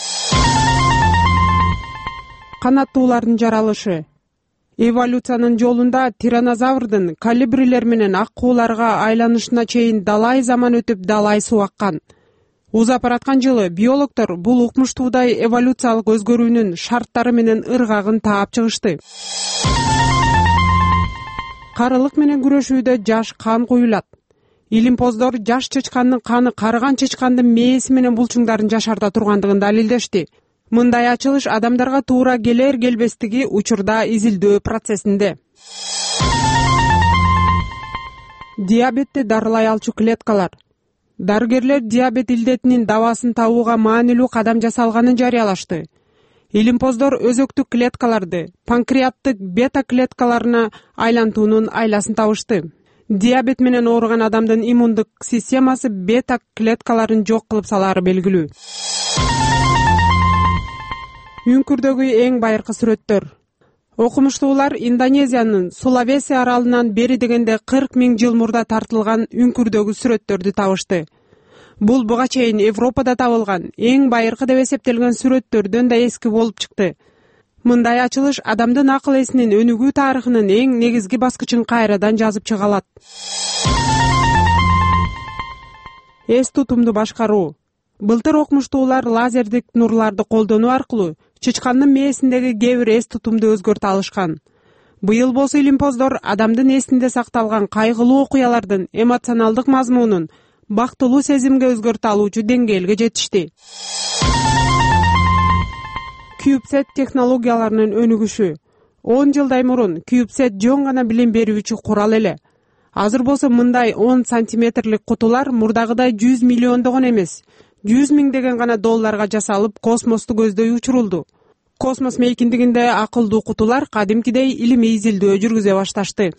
Канаттуулардын жаралышы. Эволюциянын жолунда тиранозаврдын калибрилер менен аккууларга айланышына чейин далай заман өтүп далай суу аккан. Узап бараткан жылы биологдор бул укмуштуудай эволюциялык өзгөрүүнүн шарттары менен ыргагын таап чыгышты. Карылык менен күрөшүүдө жаш кан куюлат. Илимпоздор жаш чычкандын каны карыган чычкандын мээси менен булчуңдарын жашарта тургандыгын далилдешти. Мындай ачылыш адамдарга туура келер келбестиги учурда изилдөө процессинде. Диабетти дарылай алчу клеткалар. Дарыгерлер диабет илдетинин дабасын табууга маанилүү кадам жасалганын жарыялашты. Илимпоздор өзөктүк клеткаларды панкреаттык бета клеткаларына айлантуунун айласын табышты. Диабет менен ооруган адамдын иммундук системасы бета клеткаларын жок кылып салаары белгилүү. Үңкүрдөгү эң байыркы сүрөттөр. Окумуштуулар Индонезиянын Сулавеси аралынан бери дегенде 40 000 жыл мурда тартылган үңкүрдөгү сүрөттөрдү табышты. Бул буга чейин Европада табылган эң байыркы деп эсептелген сүрөттөрдөн да эски болуп чыкты. Мындай ачылыш адамдын акыл эсинин өнүгүү тарыхынын эң негизги баскычын кайрадан жазып чыга алат. Эс тутумду башкаруу. Былтыр окумуштуулар лазердик нурларды колдонуу аркылуу чычкандын мээсиндеги кээ бир эс тутумду өзгөртө алышкан. Быйыл болсо илимпоздор адамдын эсинде сакталган кайгылуу окуялардын эмоционалдык мазмунун бактылуу сезимге өзгөртө алуучу деңгээлге жетишти. CubeSat технологияларынын өнүгүшү. 10 жылдай мурун CubeSat жөн гана билим берүүчү курал эле. Азыр болсо мындай 10 сантиметрлик кутулар мурдагыдай 100 миллиондогон эмес, 100 миңдеген гана долларга жасалып космосту көздөй учурулду. Космос мейкиндигинде акылдуу кутулар кадимкидей илимий изилдөө жүргүзө башташты.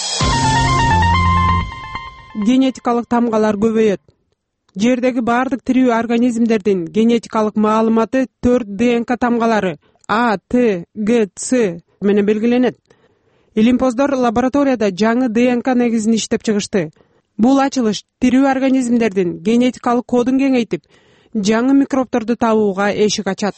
Генетикалык тамгалар көбөйөт. Жердеги бардык тирүү организмдердин генетикалык маалыматы 4 ДНК тамгалары А, Т, Г, С менен белгиленет. Илимпоздор лабораторияда жаңы ДНК негизин иштеп чыгышты. Бул ачылыш тирүү организмдердин генетикалык кодун кеңейтип, жаңы микробторду табууга эшик ачат.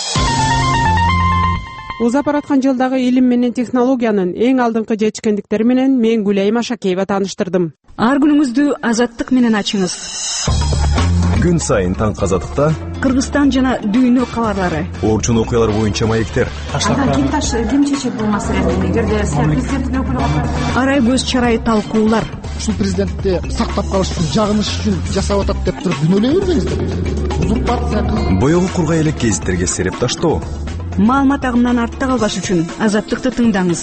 Узап бараткан жылдагы илим менен технологиянын эң алдыңкы жетишкендиктери менен мен Гүлайым Ашакеева тааныштырдым. Ар күнүңүздү азаттык менен ачыңыз. Күн сайын таңкы азаттыкта Кыргызстан жана дүйнө кабарлары. Орчун окуялар боюнча маектер. Ким чечет бул маселени? Эгерде президенттин өкүлү арай көз чарайы талкуулар. ушул президентти сактап калыш үчүн, жагыныш үчүн жасап атат деп туруп күнөөлөй бербеңиздер. Узурпация боегу кургай элек гезиттерге сереп таштоо. Маалымат агымынан артта калбаш үчүн Азаттыкты тыңдаңыз.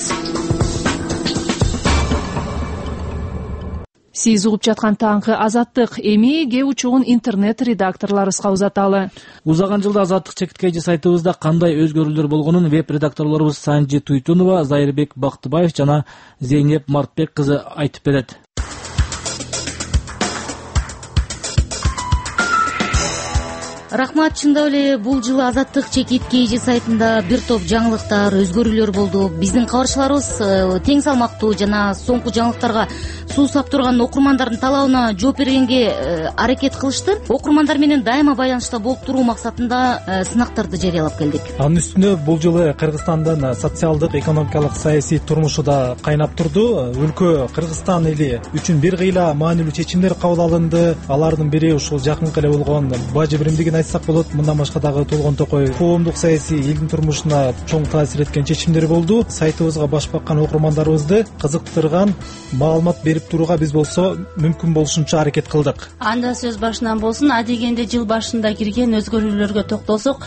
Сиз угуп жаткан таңкы Азаттык. Эми кээ учугун интернет редакторлорубузга узаталы. Узаган жылда Азаттык чекиткейчи сайтыбызда кандай өзгөрүүлөр болгонун веб редакторлорубуз Санжи Туйтунова, Зайырбек Бактыбаев жана Зейнеп Мартбек кызы айтып берет. Рахмат, чындап эле бул жылы Азаттык чекиткейчи сайтында бир топ жаңылыктар, өзгөрүүлөр болду. Биздин кабарчыларыбыз тең салмактуу жана соңку жаңылыктарга суусап турган окурмандардын талабына жооп бергенге аракет кылышты. Окурмандар менен дайыма байланышта болуп туруу максатында сынактарды жарыялап келдик. Анын үстүнө бул жылы Кыргызстандын социалдык, экономикалык, саясий турмушу да кайнап турду. Өлкө Кыргызстан эли үчүн бир кыйла маанилүү чечимдер кабыл алынды. Алардын бири ушул жакынкы эле болгон бажы биримдигин айтсак болот. Мындан башка дагы Толгон Токой коомдук, саясий, элдин турмушуна чоң таасир эткен чечимдер болду. Сайтыбызга баш баккан окурмандарыбызды кызыктырган маалымат берип турууга биз болсо мүмкүн болушунча аракет кылдык. Анда сөз башынан болсун. Адегенде жыл башында кирген өзгөрүүлөргө токтолсок,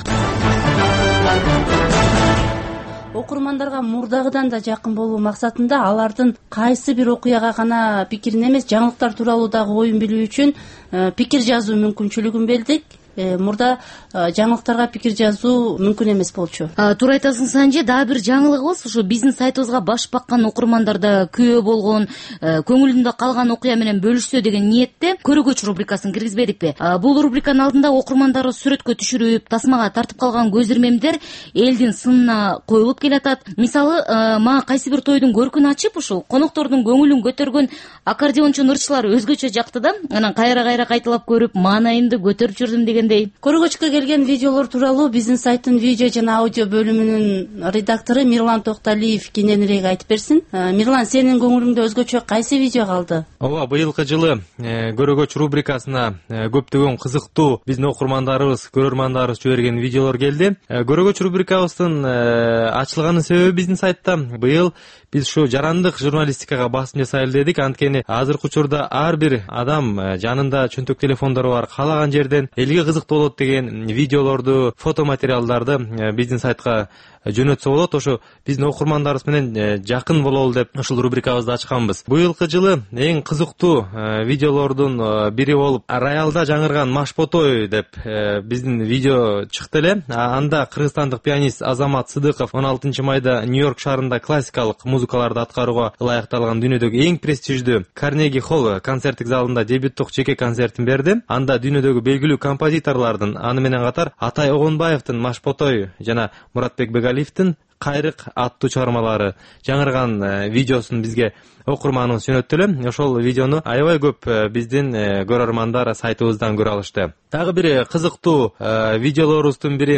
окурмандарга мурдагыдан да жакын болуу максатында алардын кайсы бир окуяга гана пикирин эмес, жаңылыктар тууралуу дагы оюн билүү үчүн пикир жазуу мүмкүнчүлүгүн бердик. Мурда жаңылыктарга пикир жазуу мүмкүн эмес болчу. Туура айтасың, Санжи. Дагы бир жаңылыгыбыз ушу биздин сайтыбызга баш баккан окурмандарда күбө болгон, көңүлүндө калган окуя менен бөлүшсө деген ниетте көрөгөч рубрикасын киргизбедикпи? Бул рубриканын алдында окурмандар сүрөткө түшүрүп, тасмага тартып калган көз ирмемдер элдин сынына коюлуп келатат. Мисалы, мага кайсы бир тойдун көркүн ачып, ушул коноктордун көңүлүн көтөргөн аккордеончу ырчылар өзгөчө жакты да. Анан кайра кайталап көрүп, маанайымды көтөрүп жүрдүм деген. Көрөгөчкө келген видеолор тууралуу биздин сайттын видео жана аудио бөлүмүнүн редактору Мирлан Токталиев кененирээк айтып берсин. Мирлан, сенин көңүлүңдө өзгөчө кайсы видео калды? Ооба, быйылкы жылы көрөгөч рубрикасына көптөгөн кызыктуу биздин окурмандарыбыз, көрөрмандарыбыз жиберген видеолор келди. Көрөгөч рубрикабыздын ачылганын себеби биздин сайтта быйыл биз ушу жарандык журналистикага басым жасайлы дедик. Анткени азыркы учурда ар бир адам жанында чөнтөк телефондору бар, каалаган жерден элге кызыктуу болот деген видеолорду, фото материалдарды биздин сайтка жөнөтсө болот. Ошо биздин окурмандарыбыз менен жакын бололу деп ушул рубрикабызды ачканбыз. Быйылкы жылы эң кызыктуу видеолордун бири болуп Роялда жаңырган Машботой деп биздин видео чыкты эле. Анда кыргызстандык пианист Азамат Сыдыков 16 майда Нью-Йорк шаарында классикалык музыкаларды аткарууга ылайыкталган дүйнөдөгү эң престиждүү Карнеги Холл концерттик залында дебюттук жеке концертин берди. Анда дүйнөдөгү белгилүү композиторлордун, аны менен катар Атай Огонбаевдин Машботой жана Муратбек Бегалиевдин Кайрык аттуу чыгармалары жаңырган видеосун бизге окурманыбыз жөнөттү эле. Ошол видеону аябай көп биздин көрөрмандар сайтыбыздан көрө алышты. Дагы бир кызыктуу видеолорубуздун бири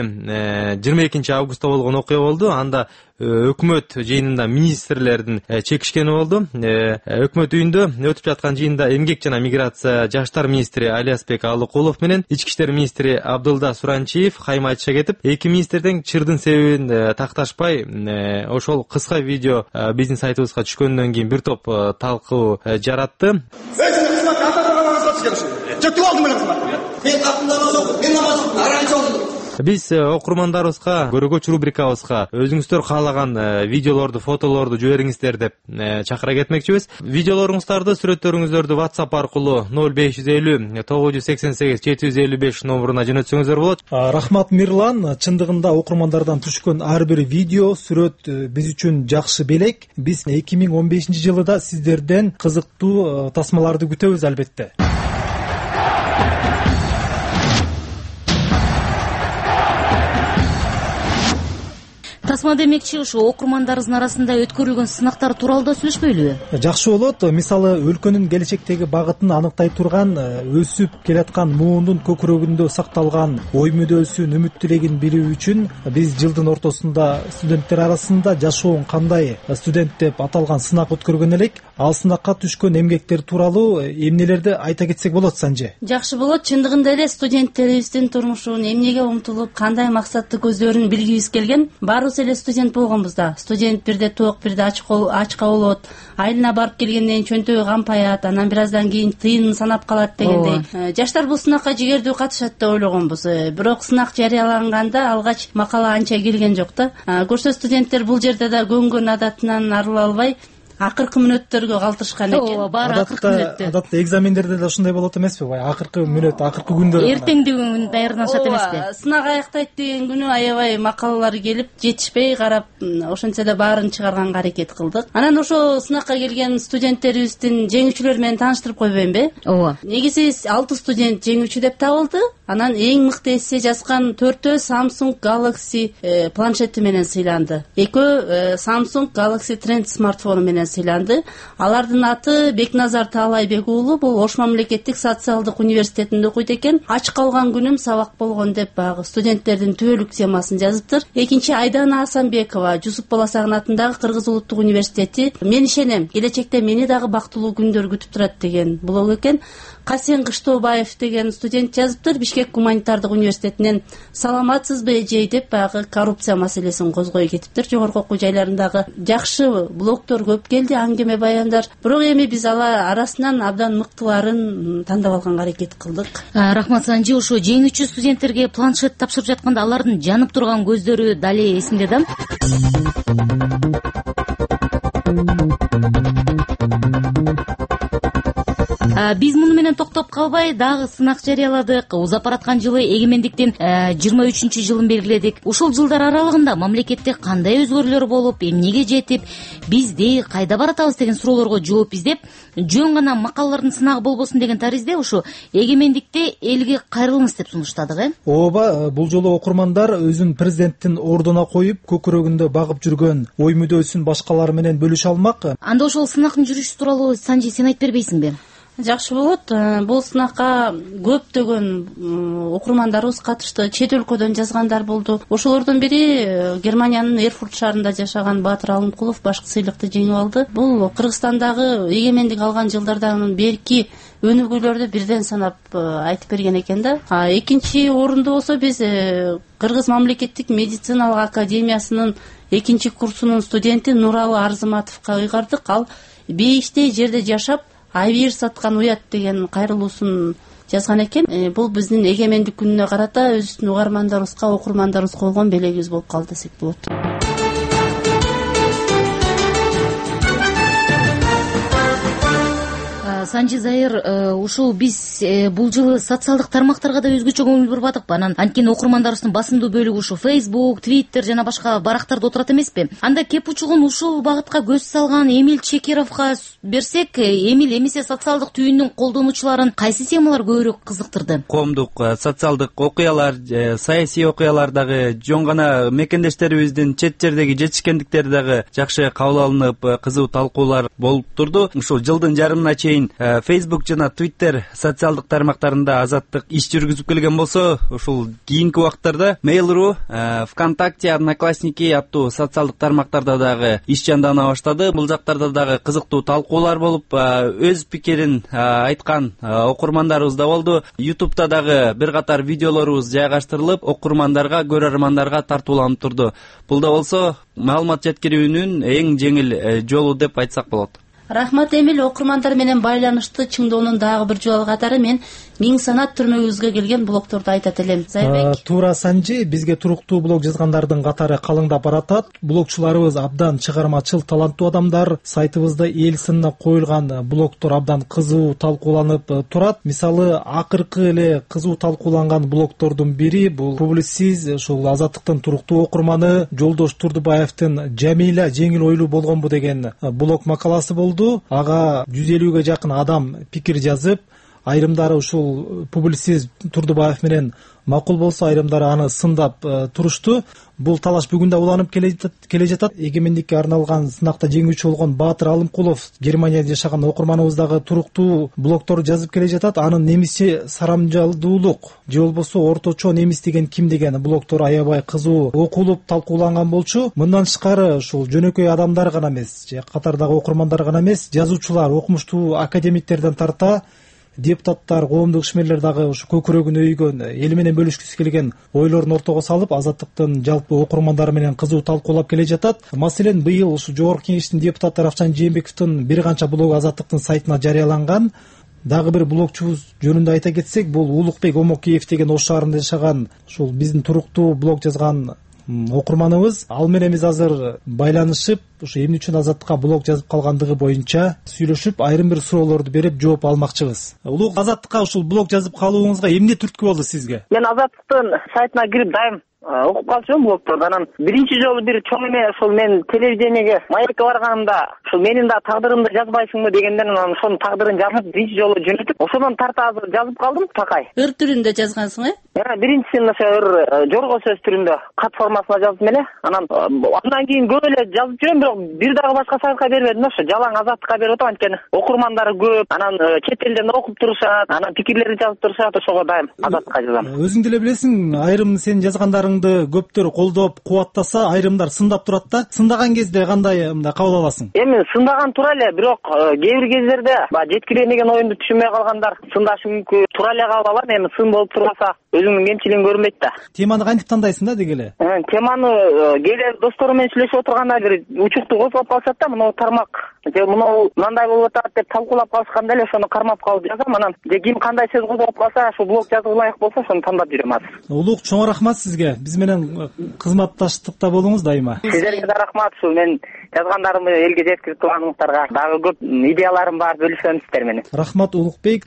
22 августта болгон окуя болду. Анда өкмөт жыйынында министрлердин чекишкени болду. Өкмөт үйүндө өтүп жаткан жыйында эмгек жана миграция жаштар министри Алиасбек Алыкулов менен ички иштер министри Абдылда Суранчиев кайма айтышка кетип, эки министрдин чырдын себебин такташпай, ошол кыска видео биздин сайтыбызга түшкөндөн кийин бир топ талкуу жаратты. Биз окурмандарыбызга, көрөгөч рубрикабызга өзүңүздөр каалаган видеолорду, фотолорду жибериңиздер деп чакыра кетмекчибиз. Видеолоруңуздарды, сүрөттөрүңүздөрдү WhatsApp аркылуу 0550 988 755 номуруна жөнөтсөңүздөр болот. Рахмат, Мирлан. Чындыгында окурмандардан түшкөн ар бир видео, сүрөт биз үчүн жакшы белек. Биз 2015 жылыда сиздерден кызыктуу тасмаларды күтөбүз албетте. Тасма демекчи, ушу окурмандарыбыздын арасында өткөрүлгөн сынактар тууралуу да сүйлөшпөйлүбү? Жакшы болот. Мисалы, өлкөнүн келечектеги багытын аныктай турган, өсүп келаткан муундун көкүрөгүндө сакталган ой мүдөөсүн, үмүт тилегин билүү үчүн биз жылдын ортосунда студенттер арасында жашоон кандай студент деп аталган сынак өткөргөн элек. Ал сынакка түшкөн эмгектер тууралуу эмнелерди айта кетсек болот, Санжи? Жакшы болот. Чындыгында эле студенттерибиздин турмушун, эмнеге умтулуп, кандай максатты көздөрүн билгибиз келген. Баарыбыз эле эле студент болгонбуз да. Студент бирде тоок, бирде ачка болот. Айылына барып келгенден кийин чөнтөгү кампаят, анан бир аздан кийин тыйын санап калат дегендей. Жаштар бул сынакка жигердүү катышат деп ойлогонбуз. Бирок сынак жарыяланганда алгач макала анча келген жок да. Көрсө студенттер бул жерде да көнгөн адатынан арыла албай акыркы мүнөттөргө калтырышкан экен. Ооба, баары акыркы мүнөттө. Адатта экзамендерде да ушундай болот эмеспи? Бай акыркы мүнөт, акыркы күндөр. Эртеңдиги күн даярданышат эмеспи? Сынак аяктайт деген күнү аябай макалалар келип, жетишпей карап, ошентсе да баарын чыгарганга аракет кылдык. Анан ошо сынакка келген студенттерибиздин жеңүүчүлөр менен тааныштырып койбоймунбу? Ооба. Негизи 6 студент жеңүүчү деп табылды. Анан эң мыкты эссе жазган 4 Samsung Galaxy планшети менен сыйланды. 2 Samsung Galaxy Trend смартфону менен сыйланды. Алардын аты Бекназар Таалайбек уулу, бул Ош мамлекеттик социалдык университетинде окуйт экен. Ач калган күнүм сабак болгон деп багы студенттердин түбөлүк темасын жазыптыр. Экинчи Айдана Асанбекова, Жусуп Баласагын атындагы Кыргыз улуттук университети. Мен ишенем, келечекте мени дагы бактылуу күндөр күтүп турат деген блог экен. Касен Кыштообаев деген студент жазыптыр. Бишкек гуманитардык университетинен саламатсызбы эжей деп багы коррупция маселесин козгой кетиптир. Жогорку окуу жайларындагы жакшы блогдор көп келди, аңгеме баяндар. Бирок эми биз алар арасынан абдан мыктыларын тандап алганга аракет кылдык. Рахмат Санжи, ошо жеңүүчү студенттерге планшет тапшырып жатканда алардын жанып турган көздөрү дале эсимде да. Биз муну менен токтоп калбай дагы сынак жарыяладык. Узап бараткан жылы эгемендиктин 23-жылын белгиледик. Ушул жылдар аралыгында мамлекетте кандай өзгөрүүлөр болуп, эмнеге жетип, бизде кайда баратабыз деген суроолорго жооп издеп, жөн гана макалалардын сынагы болбосун деген таризде ушу эгемендикте элге кайрылыңыз деп сунуштадык. Ооба, бул жолу окурмандар өзүн президенттин ордуна коюп, көкүрөгүндө багып жүргөн ой мүдөөсүн башкалар менен бөлүшө алмак. Анда ошол сынактын жүрүшү тууралуу Санжи сен айтып бербейсиңби? Жакшы болот. Бул сынакка көптөгөн окурмандарыбыз катышты. Чет өлкөдөн жазгандар болду. Ошолордун бири Германиянын Эрфурт шаарында жашаган Баатыр Алымкулов башкы сыйлыкты жеңип алды. Бул Кыргызстандагы эгемендик алган жылдардан берки өнүгүүлөрдү бирден санап айтып берген экен да. Экинчи орунду болсо биз Кыргыз мамлекеттик медициналык академиясынын 2-курсунун студенти Нуралы Арзыматовго ыйгардык. Ал бейиштей жерде жашап айбир саткан уят деген кайрылуусун жазган экен. Бул биздин эгемендик күнүнө карата өзүбүздүн угармандарыбызга, окурмандарыбызга койгон белегибиз болуп калды десек болот. Санжи Зайыр, ушул биз бул жылы социалдык тармактарга да өзгөчө көңүл бурбадыкпы? Анан анткени окурмандарыбыздын басымдуу бөлүгү ушу Facebook, Twitter жана башка барактарда отурат эмеспи? Анда кеп учугун ушул багытка көз салган Эмиль Чекеровго берсек, Эмиль эмесе социалдык түйүндүн колдонуучуларын кайсы темалар көбүрөөк кызыктырды? Коомдук, социалдык окуялар, саясий окуялар дагы, жөн гана мекендештерибиздин чет жердеги жетишкендиктери дагы жакшы кабыл алынып, кызуу талкуулар болуп турду. Ушул жылдын жарымына чейин Facebook жана Twitter социалдык тармактарында азаттык иш жүргүзүп келген болсо, ушул кийинки убакыттарда Mail.ru, ВКонтакте, Одноклассники аттуу социалдык тармактарда дагы иш жандана баштады. Бул жактарда дагы кызыктуу талкуулар болуп, өз пикирин айткан окурмандарыбыз да болду. YouTube'да дагы бир катар видеолорубуз жайгаштырылып, окурмандарга, көрөрмандарга тартууланып турду. Бул да болсо маалымат жеткирүүнүн эң жеңил жолу деп айтсак болот. Рахмат Эмиль, окурмандар менен байланышты чыңдоонун дагы бир жолу катары мен Миң санат түрмөгүбүзгө келген блогторду айтат элем. Зайырбек. Туура Санжи, бизге туруктуу блог жазгандардын катары калыңдап баратат. Блогчуларыбыз абдан чыгармачыл, таланттуу адамдар. Сайтыбызда эл сынына коюлган блогтор абдан кызуу талкууланып турат. Мисалы, акыркы эле кызуу талкууланган блогтордун бири бул публицист, ушул Азаттыктын туруктуу окурманы Жолдош Турдубаевдин Жамиля жеңил ойлуу болгонбу деген блог макаласы болду. Ага 150-ге жакын адам пикир жазып, айрымдары ушул публицист Турдубаев менен макул болсо, айрымдары аны сындап турушту. Бул талаш бүгүн да уланып келе жатат. Эгемендикке арналган сынакта жеңүүчү болгон Баатыр Алымкулов Германияда жашаган окурманыбыз дагы туруктуу блогтор жазып келе жатат. Анын немиси Сарамжалдуулук же болбосо орточо немис деген ким деген блогтор аябай кызуу окулуп талкууланган болчу. Мындан тышкары ушул жөнөкөй адамдар гана эмес, же катардагы окурмандар гана эмес, жазуучулар, окумуштуу академиктерден тарта депутаттар, коомдук ишмерлер дагы ушу көкүрөгүн өйгөн, эл менен бөлүшкүсү келген ойлорун ортого салып, Азаттыктын жалпы окурмандары менен кызуу талкуулап келе жатат. Маселен, быйыл ушу Жогорку Кеңештин депутаты Равшан Жээнбековдун бир канча блогу Азаттыктын сайтына жарыяланган. Дагы бир блогчубуз жөнүндө айта кетсек, бул Улукбек Омокеев деген Ош шаарында жашаган, ушул биздин туруктуу блог жазган окурманыбыз. Ал менен биз азыр байланышып, ушу эмне үчүн Азаттыкка блог жазып калгандыгы боюнча сүйлөшүп, айрым бир суроолорду берип жооп алмакчыбыз. Улук, Азаттыкка ушул блог жазып калууңузга эмне түрткү болду сизге? Мен Азаттыктын сайтына кирип дайым окуп калчумун блогторду. Анан биринчи жолу бир чоң эме ушул мен телевидениеге, маекке барганымда ушул менин да тагдырымды жазбайсыңбы дегенден, анан ошонун тагдырын жазып биринчи жолу жөнөтүп, ошондон тарта азыр жазып калдым. Такай ыр түрүндө жазгансың, биринчисин ошо жорго сөз түрүндө кат формасына жаздым эле. Андан кийин көп эле жазып жүрөм, бирок бир дагы башка сайтка бербедим. Ошо жалаң Азаттыкка берип атам, анткени окурмандары көп, анан чет элден окуп турушат, анан пикирлерин жазып турушат, ошого дайым Азаттыкка жазам. Өзүң деле билесиң, айрым сенин жазгандарыңды көптөр колдоп, кубаттаса, айрымдар сындап турат да. Сындаган кезде кандай кабыл аласың? Эми сындаган тура эле, бирок кээ бир кездерде жеткиребеген оюмду түшүнбөй калгандар сындашы мүмкүн. Тура эле кабыл алам, эми сын болуп турбаса өзүңдүн кемчилигиң көрүнбөйт да. Теманы кантип тандайсың да деги эле? Теманы кээде досторум менен сүйлөшүп отурганда бир учукту козгоп калышат да, мына тармак же мына мындай болуп атат деп талкуулап калышканда эле ошону кармап калып жазам. Анан же ким кандай сөз козгоп калса, ошо блог жазуу ылайык болсо ошону тандап жүрөм азыр. Улук, чоң рахмат сизге. Биз менен кызматташтыкта болуңуз дайыма. Сиздерге да рахмат. Ушул мен жазгандарымды элге жеткирип турганыңыздарга дагы көп идеяларым бар, бөлүшөм сиздер менен. Рахмат Улукбек.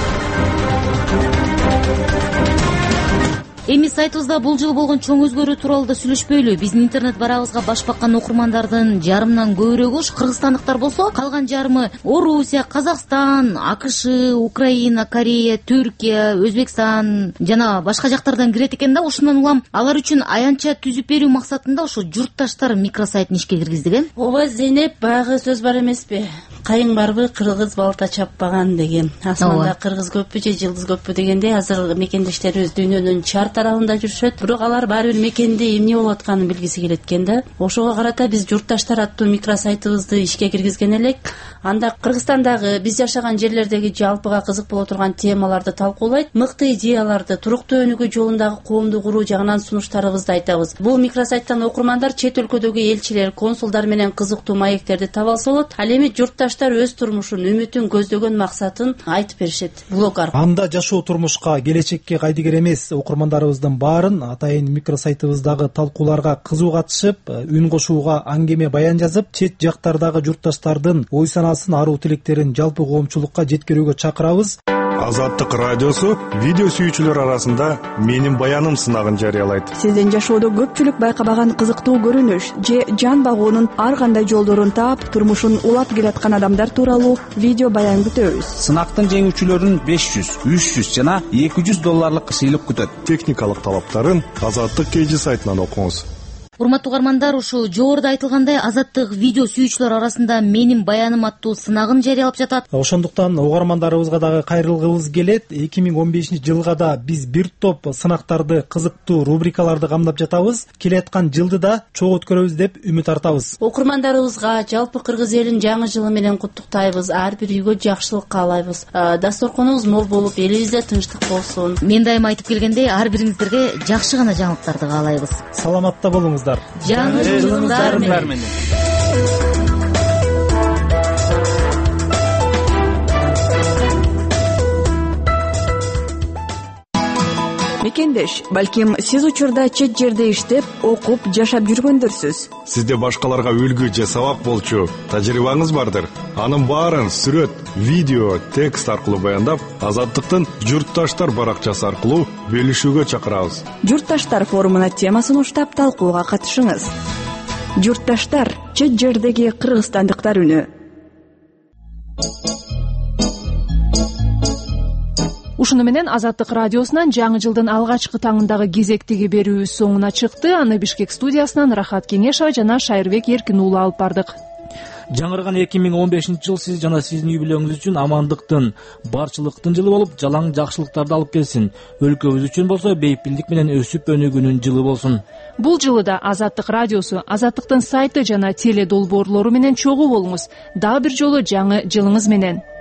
Эми сайтыбызда бул жыл болгон чоң өзгөрүү тууралуу да сүйлөшпөйлү. Биздин интернет барагыбызга баш баккан окурмандардын жарымынан көбүрөөгү кыргызстандыктар болсо, калган жарымы Орусия, Казакстан, АКШ, Украина, Корея, Түркия, Өзбекстан жана башка жактардан кирет экен да. Ошондон улам алар үчүн аянтча түзүп берүү максатында ушу журтташтар микросайтын ишке киргиздик. Ооба Зейнеп, баягы сөз бар эмеспи? Кайың барбы, кыргыз балта чаппаган деген. Асманда кыргыз көппү же жылдыз көппү дегендей, азыр мекендештерибиз дүйнөнүн чар тарабында жүрүшөт, бирок алар баары бир мекенде эмне болуп атканын билгиси келет экен да. Ошого карата биз журтташтар аттуу микросайтыбызды ишке киргизген элек. Анда Кыргызстандагы биз жашаган жерлердеги жалпыга кызык боло турган темаларды талкуулайт, мыкты идеяларды, туруктуу өнүгүү жолундагы коомду куруу жагынан сунуштарыбызды айтабыз. Бул микросайттан окурмандар чет өлкөдөгү элчилер, консулдар менен кызыктуу маектерди таба алса болот. Ал эми журтташтар өз турмушун, үмүтүн, көздөгөн максатын айтып беришет блог аркылуу. Анда жашоо турмушка, келечекке кайдыгер эмес окурмандарыбыздын баарын атайын микросайтыбыздагы талкууларга кызуу катышып, үн кошууга, аңгеме баян жазып, чет жактардагы журтташтардын ой санасын, аруу тилектерин жалпы коомчулукка жеткирүүгө чакырабыз. Азаттык радиосу видео сүйүүчүлөр арасында менин баяным сынагын жарыялайт. Сиздин жашоодо көпчүлүк байкабаган кызыктуу көрүнүш же жан багуунун ар кандай жолдорун таап, турмушун улап келаткан адамдар тууралуу видео баян күтөбүз. Сынактын жеңүүчүлөрүн $500, $300 жана $200 сыйлык күтөт. Техникалык талаптарын Азаттык KG сайтынан окуңуз. Урматтуу угармандар, ушул жогоруда айтылгандай Азаттык видео сүйүүчүлөр арасында менин баяным аттуу сынагын жарыялап жатат. Ошондуктан угармандарыбызга дагы кайрылгыбыз келет. 2015-жылга да биз бир топ сынактарды, кызыктуу рубрикаларды камдап жатабыз. Келаткан жылды да чогуу өткөрөбүз деп үмүт артабыз. Окурмандарыбызга жалпы кыргыз элин жаңы жылы менен куттуктайбыз. Ар бир үйгө жакшылык каалайбыз. Дасторконубуз мол болуп, элибизде тынчтык болсун. Мен дайыма айтып келгендей, ар бириңиздерге жакшы гана жаңылыктарды каалайбыз. Саламатта болуңуз. Жаңы жылыңыздар менен. Мекендеш, балким сиз учурда чет жерде иштеп, окуп, жашап жүргөндөрсүз. Сизде башкаларга үлгү же сабак болчу тажрыйбаңыз бардыр. Анын баарын сүрөт, видео, текст аркылуу баяндап, Азаттыктын журтташтар баракчасы аркылуу бөлүшүүгө чакырабыз. Журтташтар форумуна темасын уштап талкууга катышыңыз. Журтташтар, чет жердеги кыргызстандыктар үнү. Ушуну менен Азаттык радиосунан жаңы жылдын алгачкы таңындагы кезектеги берүүбүз соңуна чыкты. Аны Бишкек студиясынан Рахат Кеңешова жана Шайырбек Эркин уулу алып бардык. Жаңырган 2015-жыл сиз жана сиздин үй бүлөңүз үчүн амандыктын, барчылыктын жылы болуп, жалаң жакшылыктарды алып келсин. Өлкөбүз үчүн болсо бейпилдик менен өсүп өнүгүүнүн жылы болсун. Бул жылы да Азаттык радиосу, Азаттыктын сайты жана теле долбоорлору менен чогуу болуңуз. Дагы бир жолу жаңы жылыңыз менен.